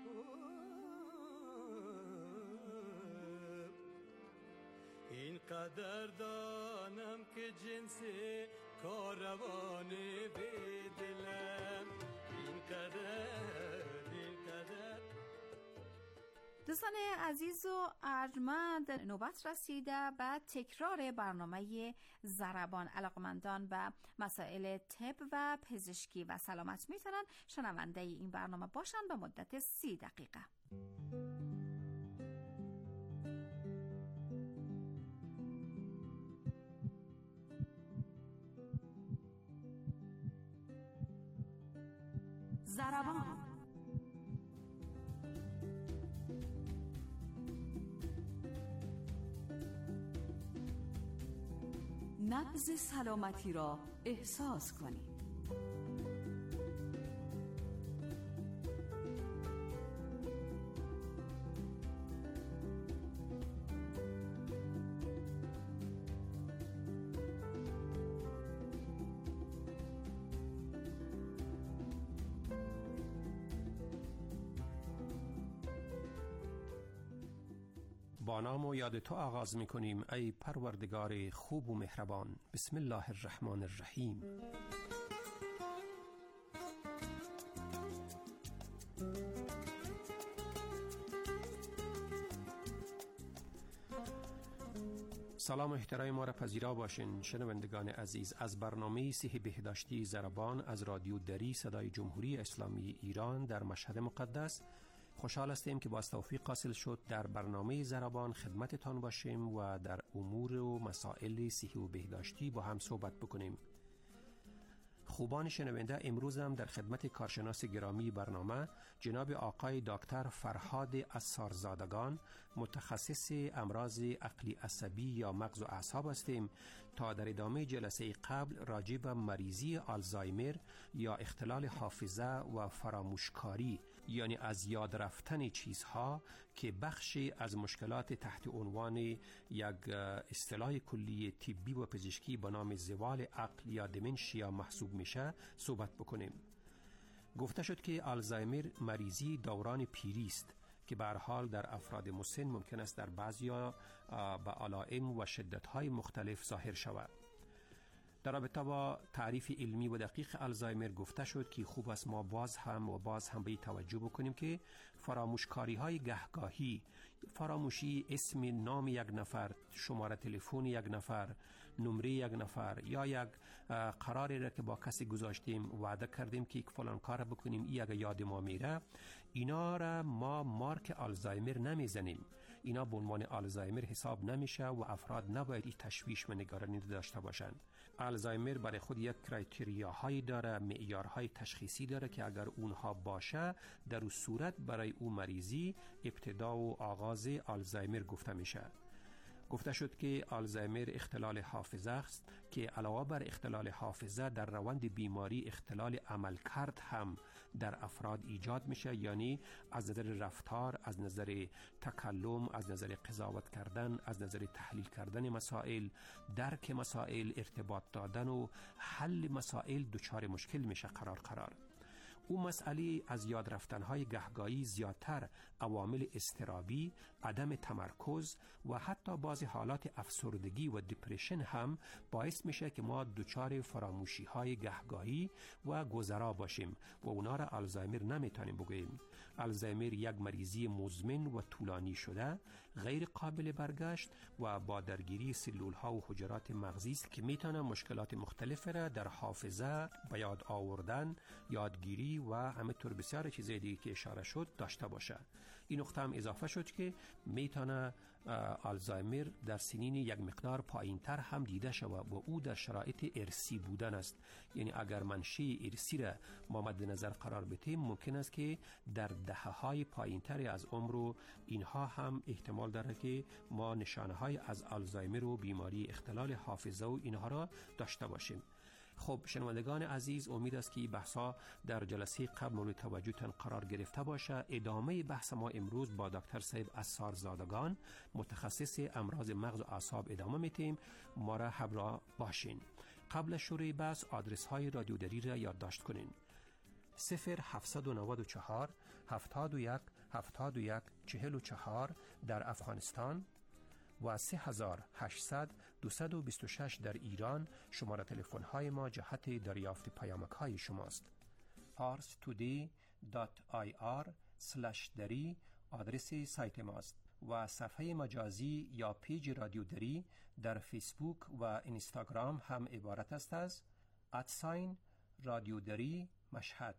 این قدر دانم که جنس کاروان به دلم. این قدر این قدر. دوستان عزیز و ارجمند، نوبت رسیده به تکرار برنامه ضربان. علاقمندان و مسائل طب و پزشکی و سلامت میتونن شنونده این برنامه باشن به مدت سی دقیقه. ضربان. نبض سلامتی را احساس کنید. با نام و یاد تو آغاز می کنیم ای پروردگار خوب و مهربان. بسم الله الرحمن الرحیم. سلام و احترام ما را پذیرا باشین شنوندگان عزیز از برنامه صحی بهداشتی ضربان از رادیو دری صدای جمهوری اسلامی ایران در مشهد مقدس. خوشحال هستیم که با توفیق حاصل شد در برنامه ضربان خدمتتان باشیم و در امور و مسائل صحی و بهداشتی با هم صحبت بکنیم. خوبان شنونده، امروز هم در خدمت کارشناس گرامی برنامه جناب آقای دکتر فرهاد اسارزادگان، متخصص امراض عقلی عصبی یا مغز و اعصاب هستیم تا در ادامه جلسه قبل راجع به مریضی آلزایمر یا اختلال حافظه و فراموشکاری، یعنی از یاد رفتن چیزها که بخشی از مشکلات تحت عنوان یک اصطلاح کلی طبی و پزشکی به نام زوال عقل یا دمنشیا محسوب میشه صحبت بکنیم. گفته شد که آلزایمر مریضی دوران پیری است که به هر حال در افراد مسن ممکن است در بعضیا به علائم و شدت‌های مختلف ظاهر شود. در رابطه با تعریف علمی و دقیق آلزایمر گفته شد که خوب است ما باز هم و باز هم به توجه بکنیم که فراموشکاری های گهگاهی، فراموشی اسم نام یک نفر، شماره تلفن یک نفر، نمره یک نفر یا یک قراری را که با کسی گذاشتیم وعده کردیم که یک فلان کار بکنیم ای اگه یاد ما میره، اینا را ما مارک آلزایمر نمیزنیم. اینا به عنوان آلزایمر حساب نمیشه و افراد نباید این تشویش و نگرانی داشته باشند. آلزایمر برای خود یک کرایتریاهایی داره، معیارهای تشخیصی داره که اگر اونها باشه در اون صورت برای اون مریضی ابتدا و آغاز آلزایمر گفته میشه. گفته شد که آلزایمر اختلال حافظه است که علاوه بر اختلال حافظه در روند بیماری اختلال عملکرد هم در افراد ایجاد میشه، یعنی از نظر رفتار، از نظر تکلم، از نظر قضاوت کردن، از نظر تحلیل کردن مسائل، درک مسائل، ارتباط دادن و حل مسائل دچار مشکل میشه قرار قرار. او مسئله از یاد رفتنهای گهگاهی زیادتر عوامل اضطرابی، عدم تمرکز و حتی بعضی حالات افسردگی و دپرشن هم باعث میشه که ما دچار فراموشی های گهگاهی و گذرا باشیم و اونا را آلزایمر نمیتونیم بگوییم. آلزایمر یک مریضی مزمن و طولانی شده، غیر قابل برگشت و با درگیری سلول ها و حجرات مغزی است که میتونه مشکلات مختلفه را در حافظه، به یاد آوردن، یادگیری و همینطور بسیار چیزای دیگه که اشاره شد داشته باشه. این نقطه هم اضافه شد که میتونه آلزایمر در سنین یک مقدار پایینتر هم دیده شود و او در شرایط ارثی بودن است. یعنی اگر منشأ ارثی را ما مد نظر قرار بدیم ممکن است که در دهه‌های پایینتر از عمر اینها هم احتمال داره که ما نشانه های از آلزایمر و بیماری اختلال حافظه و اینها را داشته باشیم. خب شنوندگان عزیز، امید است که این بحثا در جلسه قبل مورد توجهتان قرار گرفته باشه. ادامه بحث ما امروز با دکتر صاحب اسارزادگان، متخصص امراض مغز و اعصاب ادامه میتیم. ما را همراه باشین. قبل شروع بحث آدرس های رادیو دری را یادداشت کنین: صفر هفتصد و نود و چهار هفتاد و یک هفتاد و یک چهل و چهار در افغانستان و سه هزار و هشتصد دویست و بیست و شش در ایران. شماره تلفن های ما جهت دریافت پیامک های شماست. پارس تودی دات آی آر سلش دری آدرس سایت ماست و صفحه مجازی یا پیج رادیو دری در فیسبوک و اینستاگرام هم عبارت است از ادساین رادیو دری مشهد.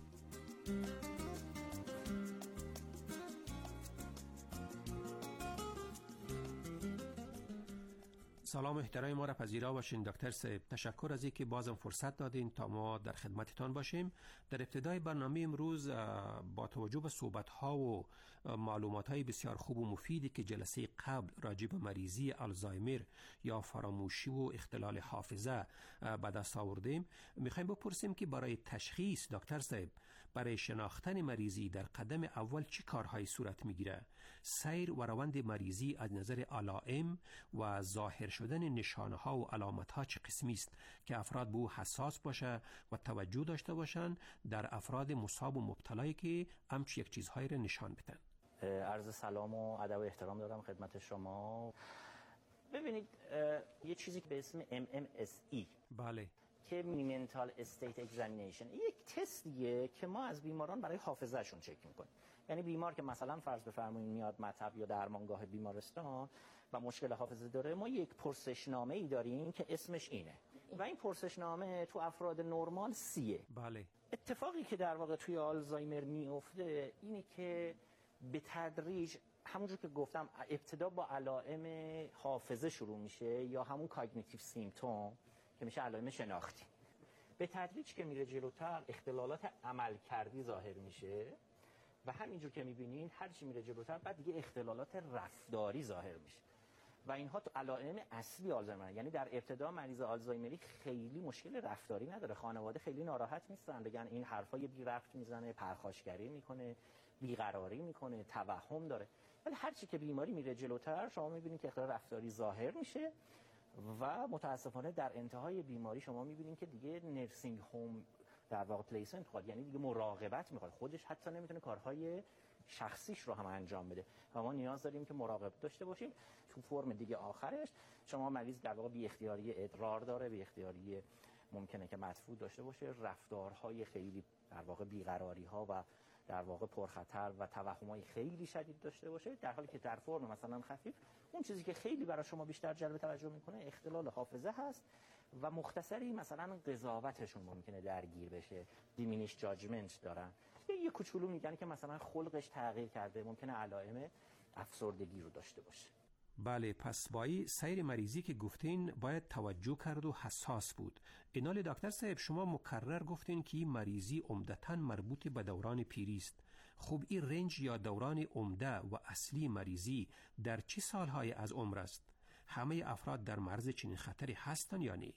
سلام احترام ما را پذیرا باشین دکتر صاحب. تشکر از اینکه بازم فرصت دادین تا ما در خدمتتان باشیم. در ابتدای برنامه امروز با توجه به صحبت‌ها و معلومات‌های بسیار خوب و مفیدی که جلسه قبل راجع به مریضی آلزایمر یا فراموشی و اختلال حافظه به دست آوردیم، می‌خوایم بپرسیم که برای تشخیص دکتر صاحب، برای شناختن مریضی در قدم اول چی کارهایی صورت میگیره؟ سیر و روند مریضی از نظر علائم و ظاهر شدن نشانه ها و علامت ها چه قسمی است که افراد به او حساس باشه و توجه داشته باشن در افراد مصاب و مبتلایی که همچی یک چیزهایی را نشان بدن؟ عرض سلام و ادب و احترام دارم خدمت شما. ببینید یه چیزی به اسم ام ام اس ای، بله، که منتال استیت اگزامینیشن، یک تستیه که ما از بیماران برای حافظه‌شون چک میکنیم. یعنی بیمار که مثلا فرض بفرمایید میاد مطب یا درمانگاه بیمارستان و مشکل حافظه داره، ما یک پرسشنامه ای داریم که اسمش اینه و این پرسشنامه تو افراد نرمال سیه. بله. اتفاقی که در واقع توی آلزایمر میفته اینه که به تدریج همونجور که گفتم ابتدا با علائم حافظه شروع میشه یا همون کاگنیتیو سیمپتوم که میشه علائم شناختی. به تدریج که میره جلوتر اختلالات عملکردی ظاهر میشه و همینجور که میبینین هر چی میره جلوتر بعد دیگه اختلالات رفتاری ظاهر میشه و اینها تو علائم اصلی آلزایمر. یعنی در ابتدا مریض آلزایمری خیلی مشکل رفتاری نداره، خانواده خیلی ناراحت نیستن، بگن این حرفای بی ربط میزنه، پرخاشگری میکنه، بیقراری میکنه، توهم داره. ولی هر چی که بیماری میره جلوتر شما میبینید که اختلال رفتاری ظاهر میشه و متاسفانه در انتهای بیماری شما میبینید که دیگه نرسینگ هوم در واقع پلیسمنت میخواد، یعنی دیگه مراقبت میخواد، خودش حتی نمیتونه کارهای شخصیش رو هم انجام بده و ما نیاز داریم که مراقبت داشته باشیم. تو فرم دیگه آخرش شما مریض در واقع بی اختیاری ادرار داره، بی اختیاری ممکنه که مدفوع داشته باشه، رفتارهای خیلی در واقع بیقراری ها و در واقع پرخطر و توهمای خیلی شدید داشته باشه، در حالی که در فرم مثلا خفیف اون چیزی که خیلی برای شما بیشتر جلب توجه میکنه اختلال حافظه هست و مختصری مثلا قضاوتشون ممکنه درگیر بشه، دیمینیش جاجمنت دارن، یا یه کوچولو میگن که مثلا خلقش تغییر کرده، ممکنه علائم افسردگی رو داشته باشه. بله، پس با این سیر مریضی که گفتین باید توجه کرد و حساس بود. اینال دکتر صاحب شما مکرر گفتین که این مریضی عمدتاً مربوط به دوران پیری است. خب این رنج یا دوران عمده و اصلی مریضی در چه سالهای از عمر است؟ همه افراد در معرض چنین خطری هستن یا نه؟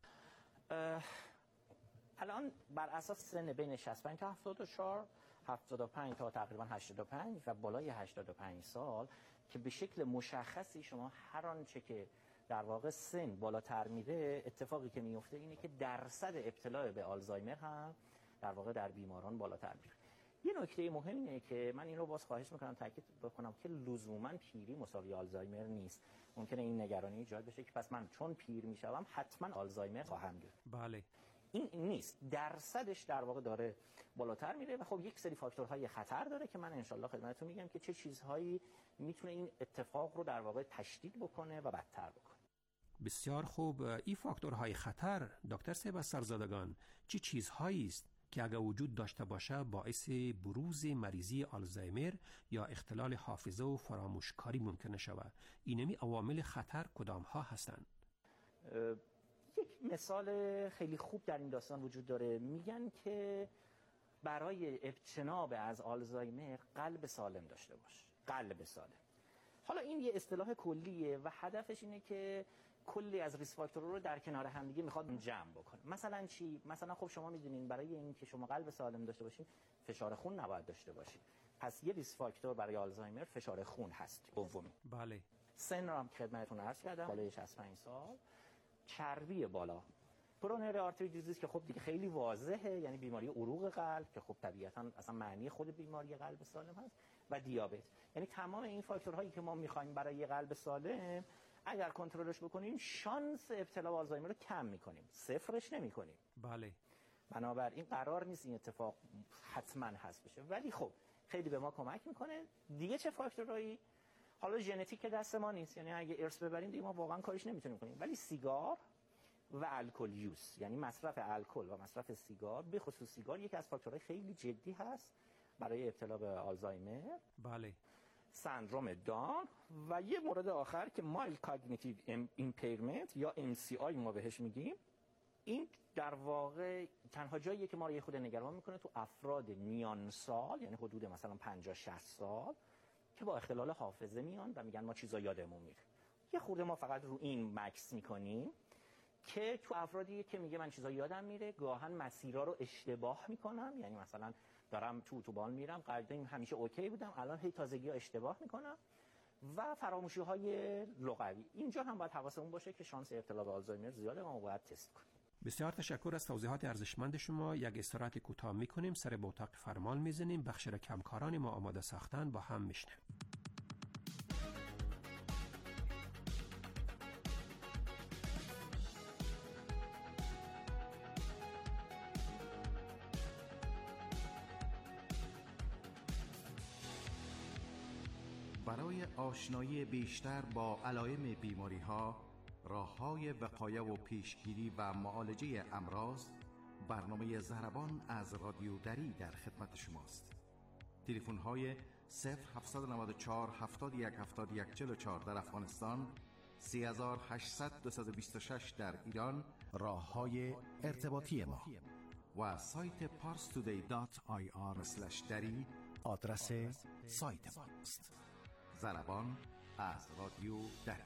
الان بر اساس سن بین شصت و پنج تا هفتاد و چهار، هفتاد و پنج تا تقریبا هشتاد و پنج و بالای هشتاد و پنج سال که به شکل مشخصی شما هر آنچه که در واقع سن بالاتر میره اتفاقی که میفته اینه که درصد ابتلا به آلزایمر هم در واقع در بیماران بالاتر میره. یه نکته مهم اینه که من این رو باز خواهش میکنم تاکید بکنم که لزوما پیری مساوی آلزایمر نیست. ممکنه این نگرانی ایجاد بشه که پس من چون پیر میشم حتما آلزایمر خواهم گرفت. بله. این نیست، درصدش در واقع داره بالاتر میره و خب یک سری فاکتورهای خطر داره که من انشالله خدمتتون میگم که چه چیزهایی میتونه این اتفاق رو در واقع تشدید بکنه و بدتر بکنه. بسیار خوب. این فاکتورهای خطر دکتر صاحب سرزادگان چه چیزهایی است که اگر وجود داشته باشه باعث بروز مریضی آلزایمر یا اختلال حافظه و فراموشکاری ممکنه شود؟ اینمی عوامل خطر کدام ها هستند؟ یک مثال خیلی خوب در این داستان وجود داره. میگن که برای اجتناب از آلزایمر قلب سالم داشته باش. قلب سالم. حالا این یه اصطلاح کلیه و هدفش اینه که کلی از ریسک فاکتورها رو در کنار هم دیگه میخواد جمع بکنه. مثلا چی؟ مثلا خب شما میدونین برای این که شما قلب سالم داشته باشین فشار خون نباید داشته باشین. پس یه ریسک فاکتور برای آلزایمر فشار خون هست. دومی. بله. سن رو هم خدمتتون عرض کردم، بالای شصت و پنج سال. چربی بالا، کرونری آرتری دیزیز که خب دیگه خیلی واضحه، یعنی بیماری عروق قلب که خب طبیعتاً اصلا معنی خود بیماری قلب سالم هست، و دیابت. یعنی تمام این فاکتورهایی که ما می‌خوایم برای قلب سالم اگر کنترلش بکنیم شانس ابتلا به آلزایمر رو کم می‌کنیم، صفرش نمی‌کنیم. بله. بنابراین قرار نیست این اتفاق حتما هست بشه، ولی خب خیلی به ما کمک می‌کنه. دیگه چه فاکتورهایی؟ حالا ژنتیک که دست ما نیست، یعنی اگه ارث ببریم دیگه ما واقعا کارش نمیتونیم کنیم، ولی سیگار و الکل یوز، یعنی مصرف الکل و مصرف سیگار، به خصوص سیگار، یکی از فاکتورهای خیلی جدی هست برای ابتلا به آلزایمر. بله. سندروم دان و یه مورد آخر که مایل کاگنیتیو ایمپیرمنت یا ام سی آی ما بهش میگیم. این در واقع تنها جاییه که ما رو یه خود نگران میکنه تو افراد میان سال، یعنی حدود مثلا پنجاه شصت سال که با اختلال حافظه میان و میگن ما چیزا یادمون میره. یه خورده ما فقط رو این مکس میکنیم که تو افرادی که میگه من چیزا یادم میره، گاهن مسیرها رو اشتباه میکنم، یعنی مثلا دارم تو اتوبان میرم، قدیم همیشه اوکی بودم، الان هی تازگی ها اشتباه میکنم، و فراموشی های لغوی. اینجا هم باید حواسمون باشه که شانس ابتلا به آلزایمر زیاده و ما باید تست کنیم. بسیار تشکر از توضیحات ارزشمند شما. یک استراحت کوتاه میکنیم، سر به اتاق فرمان میزنیم، بخش را کمکاران ما آماده ساختن با هم میشنیم. برای آشنایی بیشتر با علائم بیماری‌ها، راه‌های وقایه و پیشگیری و معالجه امراض، برنامه ضربان از رادیو دری در خدمت شماست. تلفن‌های صفر هفت نه چهار هفتاد و یک هفتاد و یک چهل و چهار در افغانستان، سه هزار و هشتصد دویست و بیست و شش در ایران. راه های ارتباطی ما و سایت پارس تودی دات آی آر اسلش دری آدرس سایت ماست. زربان از رادیو دری.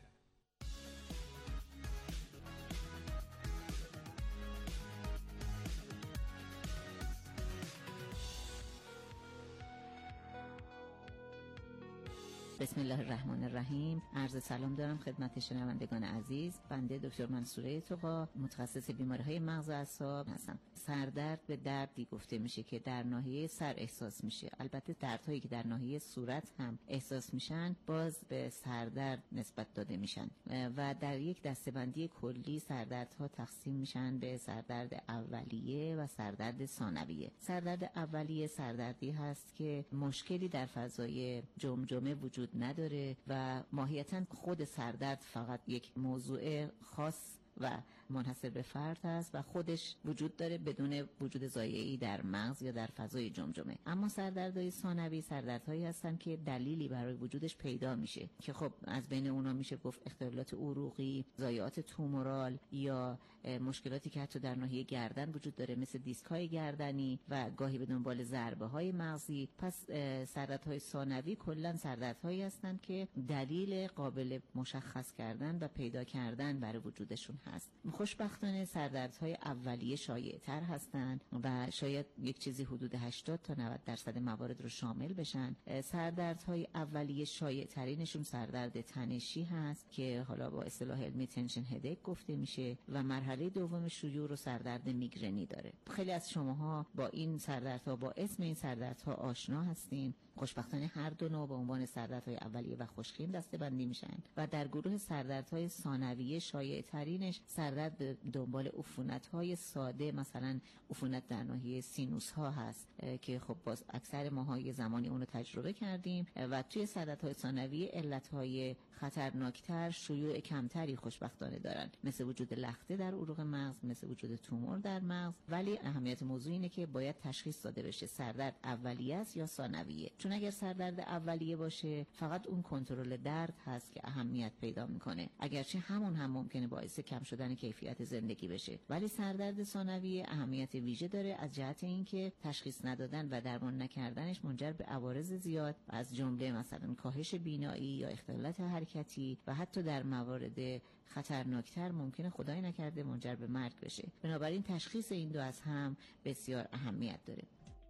بسم الله الرحمن الرحیم. عرض سلام دارم خدمت شنوندگان عزیز. بنده دکتر منصوره توقا، متخصص بیماری‌های مغز و اعصاب هستم. سردرد به دردی گفته میشه که در ناحیه سر احساس میشه. البته دردهایی که در ناحیه صورت هم احساس میشن باز به سردرد نسبت داده میشن و در یک دسته‌بندی کلی سردردها تقسیم میشن به سردرد اولیه و سردرد ثانویه. سردرد اولیه سردردی هست که مشکلی در فضای جمجمه وجود نداره و ماهیتاً خود سردرد فقط یک موضوع خاص و منحصر به فرد است و خودش وجود داره بدون وجود ضایعه‌ای در مغز یا در فضای جمجمه. اما سردردهای ثانوی سردردهایی هستن که دلیلی برای وجودش پیدا میشه که خب از بین اونا میشه گفت اختلالات عروقی، ضایعات تومورال یا مشکلاتی که حتی در ناحیه گردن وجود داره مثل دیسک‌های گردنی و گاهی به دنبال ضربه‌های مغزی. پس سردردهای ثانوی کلاً سردردهایی هستن که دلیل قابل مشخص کردن و پیدا کردن برای وجودشون هست. خوشبختانه سردردهای اولیه شایع‌تر هستند و شاید یک چیزی حدود هشتاد تا نود درصد موارد رو شامل بشن. سردردهای اولیه شایع‌ترینشون سردرد تنشی هست که حالا با اصطلاح علمی تنشن هدیک گفته میشه و مرحله دوم شیوع رو سردرد میگرنی داره. خیلی از شماها با این سردردها با اسم این سردردها آشنا هستین. خوشبختانه هر دو نوع به عنوان سردردهای اولیه و خوشخیم دسته‌بندی میشن و در گروه سردردهای ثانویه شایع‌ترینش سردرد به دنبال عفونت‌های ساده، مثلا عفونت در ناحیه سینوس ها هست که خب باز اکثر ماها یه زمانی اون رو تجربه کردیم و توی سردردهای ثانویه علت‌های خطرناکتر شیوع کمتری خوشبختانه دارن، مثل وجود لخته در عروق مغز، مثل وجود تومور در مغز. ولی اهمیت موضوع اینه که باید تشخیص داده بشه سردرد اولیه است یا ثانویه، چون اگر سردرد اولیه باشه فقط اون کنترل درد هست که اهمیت پیدا میکنه، اگرچه همون هم ممکنه باعث کم شدن کیفیت زندگی بشه. ولی سردرد ثانویه اهمیت ویژه داره از جهت اینکه تشخیص ندادن و درمان نکردنش منجر به عوارض زیاد از جمله مثلا کاهش بینایی یا اختلالات حرکتی و حتی در موارد خطرناکتر ممکنه خدای نکرده منجر به مرگ بشه. بنابراین تشخیص این دو از هم بسیار اهمیت داره.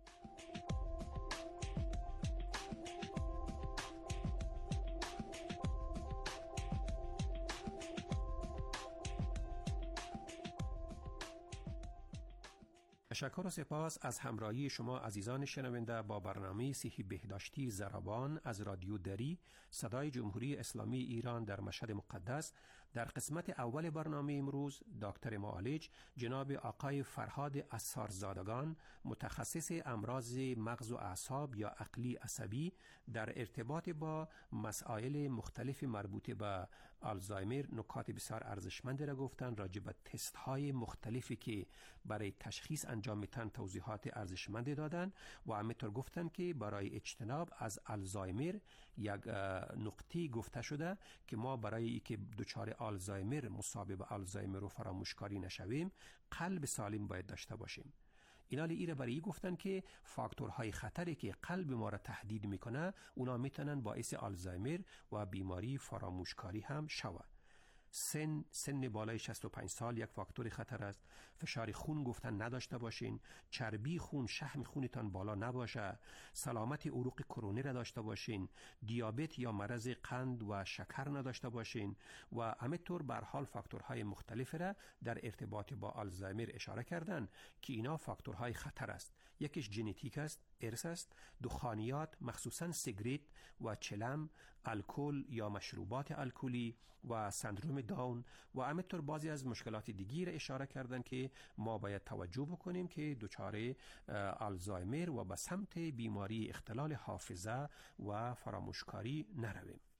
تشکر و سپاس از همراهی شما عزیزان شنونده با برنامه صحی بهداشتی زربان از رادیو دری صدای جمهوری اسلامی ایران در مشهد مقدس. در قسمت اول برنامه امروز دکتر معالج جناب آقای فرهاد اسارزادگان، متخصص امراض مغز و اعصاب یا عقلی عصبی، در ارتباط با مسائل مختلف مربوط به آلزایمر نکات بسیار ارزشمند را گفتن. راجع به تست های مختلفی که برای تشخیص انجام میتن توضیحات ارزشمند دادن و همینطور گفتن که برای اجتناب از آلزایمر یک نقطه گفته شده که ما برای اینکه دچار آلزایمر مصاب به آلزایمر و فراموشکاری نشویم قلب سالم باید داشته باشیم. اینا لیره برای گفتن که فاکتورهای خطری که قلب ما را تهدید میکنه اونا میتونن باعث آلزایمر و بیماری فراموشکاری هم شود. سن سن بالای شصت و پنج سال یک فاکتور خطر است. فشار خون گفتن نداشته باشین، چربی خون شحم خونتان بالا نباشه، سلامت عروق کرونی را داشته باشین، دیابت یا مرض قند و شکر نداشته باشین و همینطور به هر حال فاکتورهای مختلف را در ارتباط با آلزایمر اشاره کردن که اینا فاکتورهای خطر است. یکیش ژنتیک است، ارث است، دخانیات مخصوصا سیگریت و چلم، الکل یا مشروبات الکلی و سندروم داون و همینطور بعضی از مشکلات دیگه را اشاره کردن که ما باید توجه بکنیم که دچار آلزایمر و به سمت بیماری اختلال حافظه و فراموشکاری نرویم.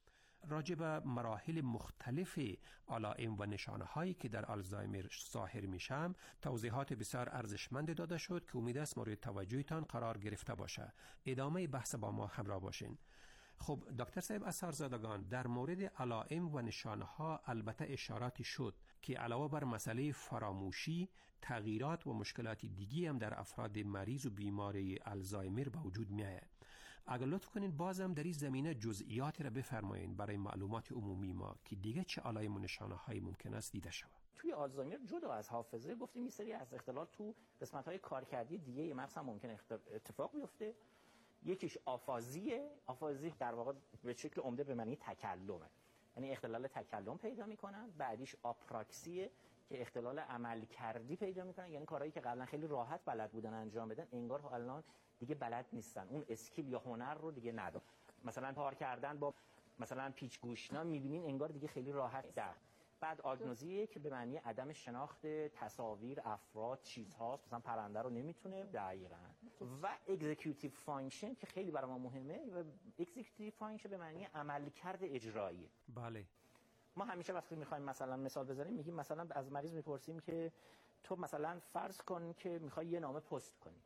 راجع به مراحل مختلف علائم و نشانه هایی که در آلزایمر ظاهر میشه توضیحات بسیار ارزشمند داده شد که امید است مورد توجهتان قرار گرفته باشه. ادامه بحث با ما همراه باشین. خب دکتر صاحب اثرزادگان، در مورد علائم و نشانه ها البته اشاراتی شد که علاوه بر مسئله فراموشی، تغییرات و مشکلات دیگی هم در افراد مریض و بیمار آلزایمر به وجود میاد. اگر لطف کنین بازم در این زمینه جزئیات را بفرمایید برای معلومات عمومی ما که دیگه چه علائم و نشانه های ممکن است دیده شود. توی آلزایمر جدا از حافظه گفتیم این سری از اختلال تو قسمت‌های کارکردی دیگه مغز هم ممکن اتفاق بیفته. یکیش آفازیه. آفازی در واقع به شکل عمده به معنی تکلمه، یعنی اختلال تکلم پیدا میکنن. بعدیش آپراکسیه که اختلال عمل کردی پیدا میکنن، یعنی کارهایی که قبلا خیلی راحت بلد بودن انجام بدن انگار الان دیگه بلد نیستن، اون اسکیل یا هنر رو دیگه ندارن. مثلا کار کردن با مثلا پیچ گوشنا میبینین انگار دیگه خیلی راحت در. بعد آگنوزیه که به معنی عدم شناخت تصاویر، افراد، چیزهاست، مثلا پرنده رو نمیتونه دقیقاً. و اگزیکیوتیو فانکشن که خیلی برای ما مهمه، و اگزیکیوتیو فانکشن به معنی عملکرد اجرایی. بله. ما همیشه وقتی میخوایم مثلا مثال بزنیم میگیم مثلا از مریض میپرسیم که تو مثلا فرض کن که میخوای یه نامه پست کنی،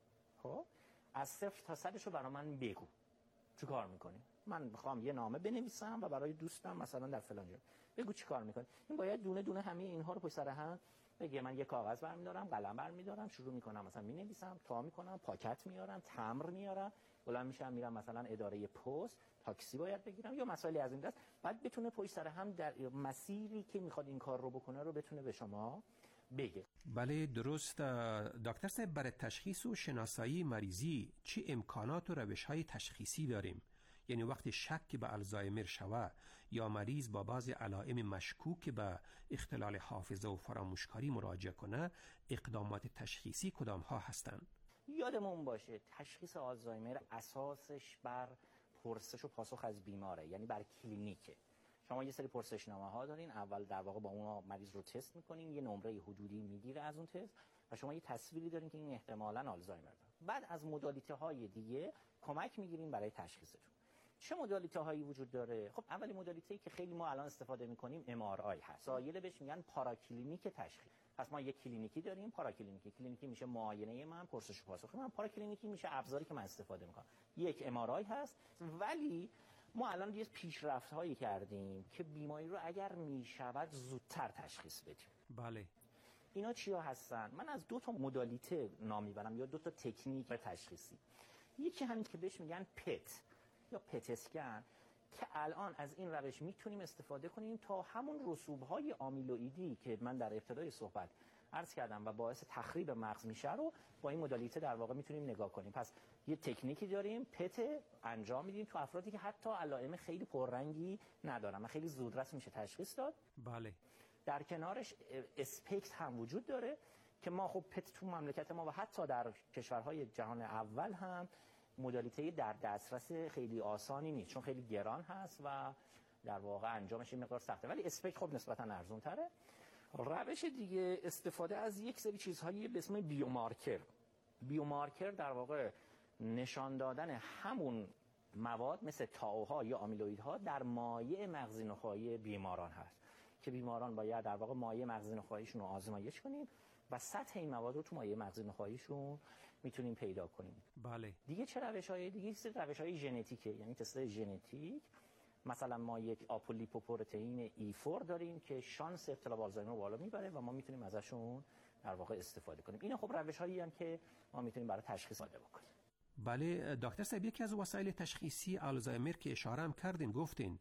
خب از صفر تا صدش رو برای من بگو. چی کار میکنی؟ من میخوام یه نامه بنویسم و برای دوستم مثلا در فلان جا. بگو چی کار میکنی؟ این باید دونه دونه همه اینها رو پشت سر هم بگه. من یه کاغذ برمیدارم، قلم برمیدارم، شروع میکنم مثلا مینویسم، تا میکنم، پاکت میارم، تمبر میارم، بلند میشم میرم مثلا اداره پست، تاکسی باید بگیرم یا مسائلی از این دست. بعد بتونه پشت سر هم در مسیری که میخواد این کار رو بکنه رو بتونه به شما بگه. بله درست. دکتر صاحب، برای تشخیص و شناسایی مریضی چه امکانات و روش‌های تشخیصی داریم؟ یعنی وقتی شک به آلزایمر شوه یا مریض با بعضی علائم مشکوک به اختلال حافظه و فراموشکاری مراجعه کنه، اقدامات تشخیصی کدام ها هستند؟ یادمون باشه تشخیص آلزایمر اساسش بر پرسش و پاسخ از بیماره، یعنی بر کلینیکه. شما یه سری پرسشنامه ها دارین، اول در واقع با اون مریض رو تست میکنین، یه نمره حدودی میگیره از اون تست و شما یه تصویری دارین که این احتمالاً آلزایمر داره. بعد از مدالیته های دیگه کمک میگیرین برای تشخیصتون. چه مدالیته هایی وجود داره؟ خب اولی مدالیته‌ای که خیلی ما الان استفاده میکنیم ام آر آی هست. سایر بهش میگن پاراکلینیک تشخیص. پس ما یک کلینیکی داریم، پاراکلینیکی. کلینیکی میشه معاینه من، پرسش و پاسخ من. پاراکلینیکی میشه ابزاری که من استفاده میکنم. یک ام آر آی هست، ولی ما الان یه پیشرفت‌هایی کردیم که بیماری رو اگر میشود زودتر تشخیص بدیم. بله. اینا چیا هستن؟ من از دو تا مدالیته نام میبرم یا دو تا تکنیک تشخیصی. یکی همین که بهش میگن پت یا پت اسکن که الان از این روش میتونیم استفاده کنیم تا همون رسوب‌های آمیلوئیدی که من در ابتدای صحبت عرض کردم و باعث تخریب مغز میشه رو با این مدالیته در واقع میتونیم نگاه کنیم. پس یه تکنیکی داریم، پت انجام میدیم تو افرادی که حتی علائم خیلی پررنگی ندارن و خیلی زودرس میشه تشخیص داد. بله. در کنارش اسپکت هم وجود داره که ما خب پت تو مملکت ما و حتی در کشورهای جهان اول هم مدالیته در دسترس خیلی آسانی نیست، چون خیلی گران هست و در واقع انجامش این مقدار سخته، ولی اسپکت خب نسبتا ارزون تره. روش دیگه استفاده از یک سری چیزهایی به اسم بیومارکر. بیومارکر در واقع نشان دادن همون مواد مثل تائوها یا آمیلویدها در مایع مغزی نخاعی بیماران هست که بیماران باید در واقع مایع مغزی نخاعیشون رو آزمایش کنیم و سطح این مواد رو تو مایع مغزی نخاعیشون میتونیم پیدا کنیم. بله. دیگه چه روش‌های دیگه؟ سه روش‌های ژنتیکه، یعنی تست ژنتیک. مثلا ما یک آپولیپوپروتئین ای فور داریم که شانس ابتلا به آلزایمر بالا میبره و ما میتونیم ازشون در واقع استفاده کنیم. اینا خب روش‌هایی هم که ما میتونیم برای تشخیص استفاده بکنیم. بله دکتر صاحب، یکی از وسایل تشخیصی آلزایمر که اشاره هم کردین گفتین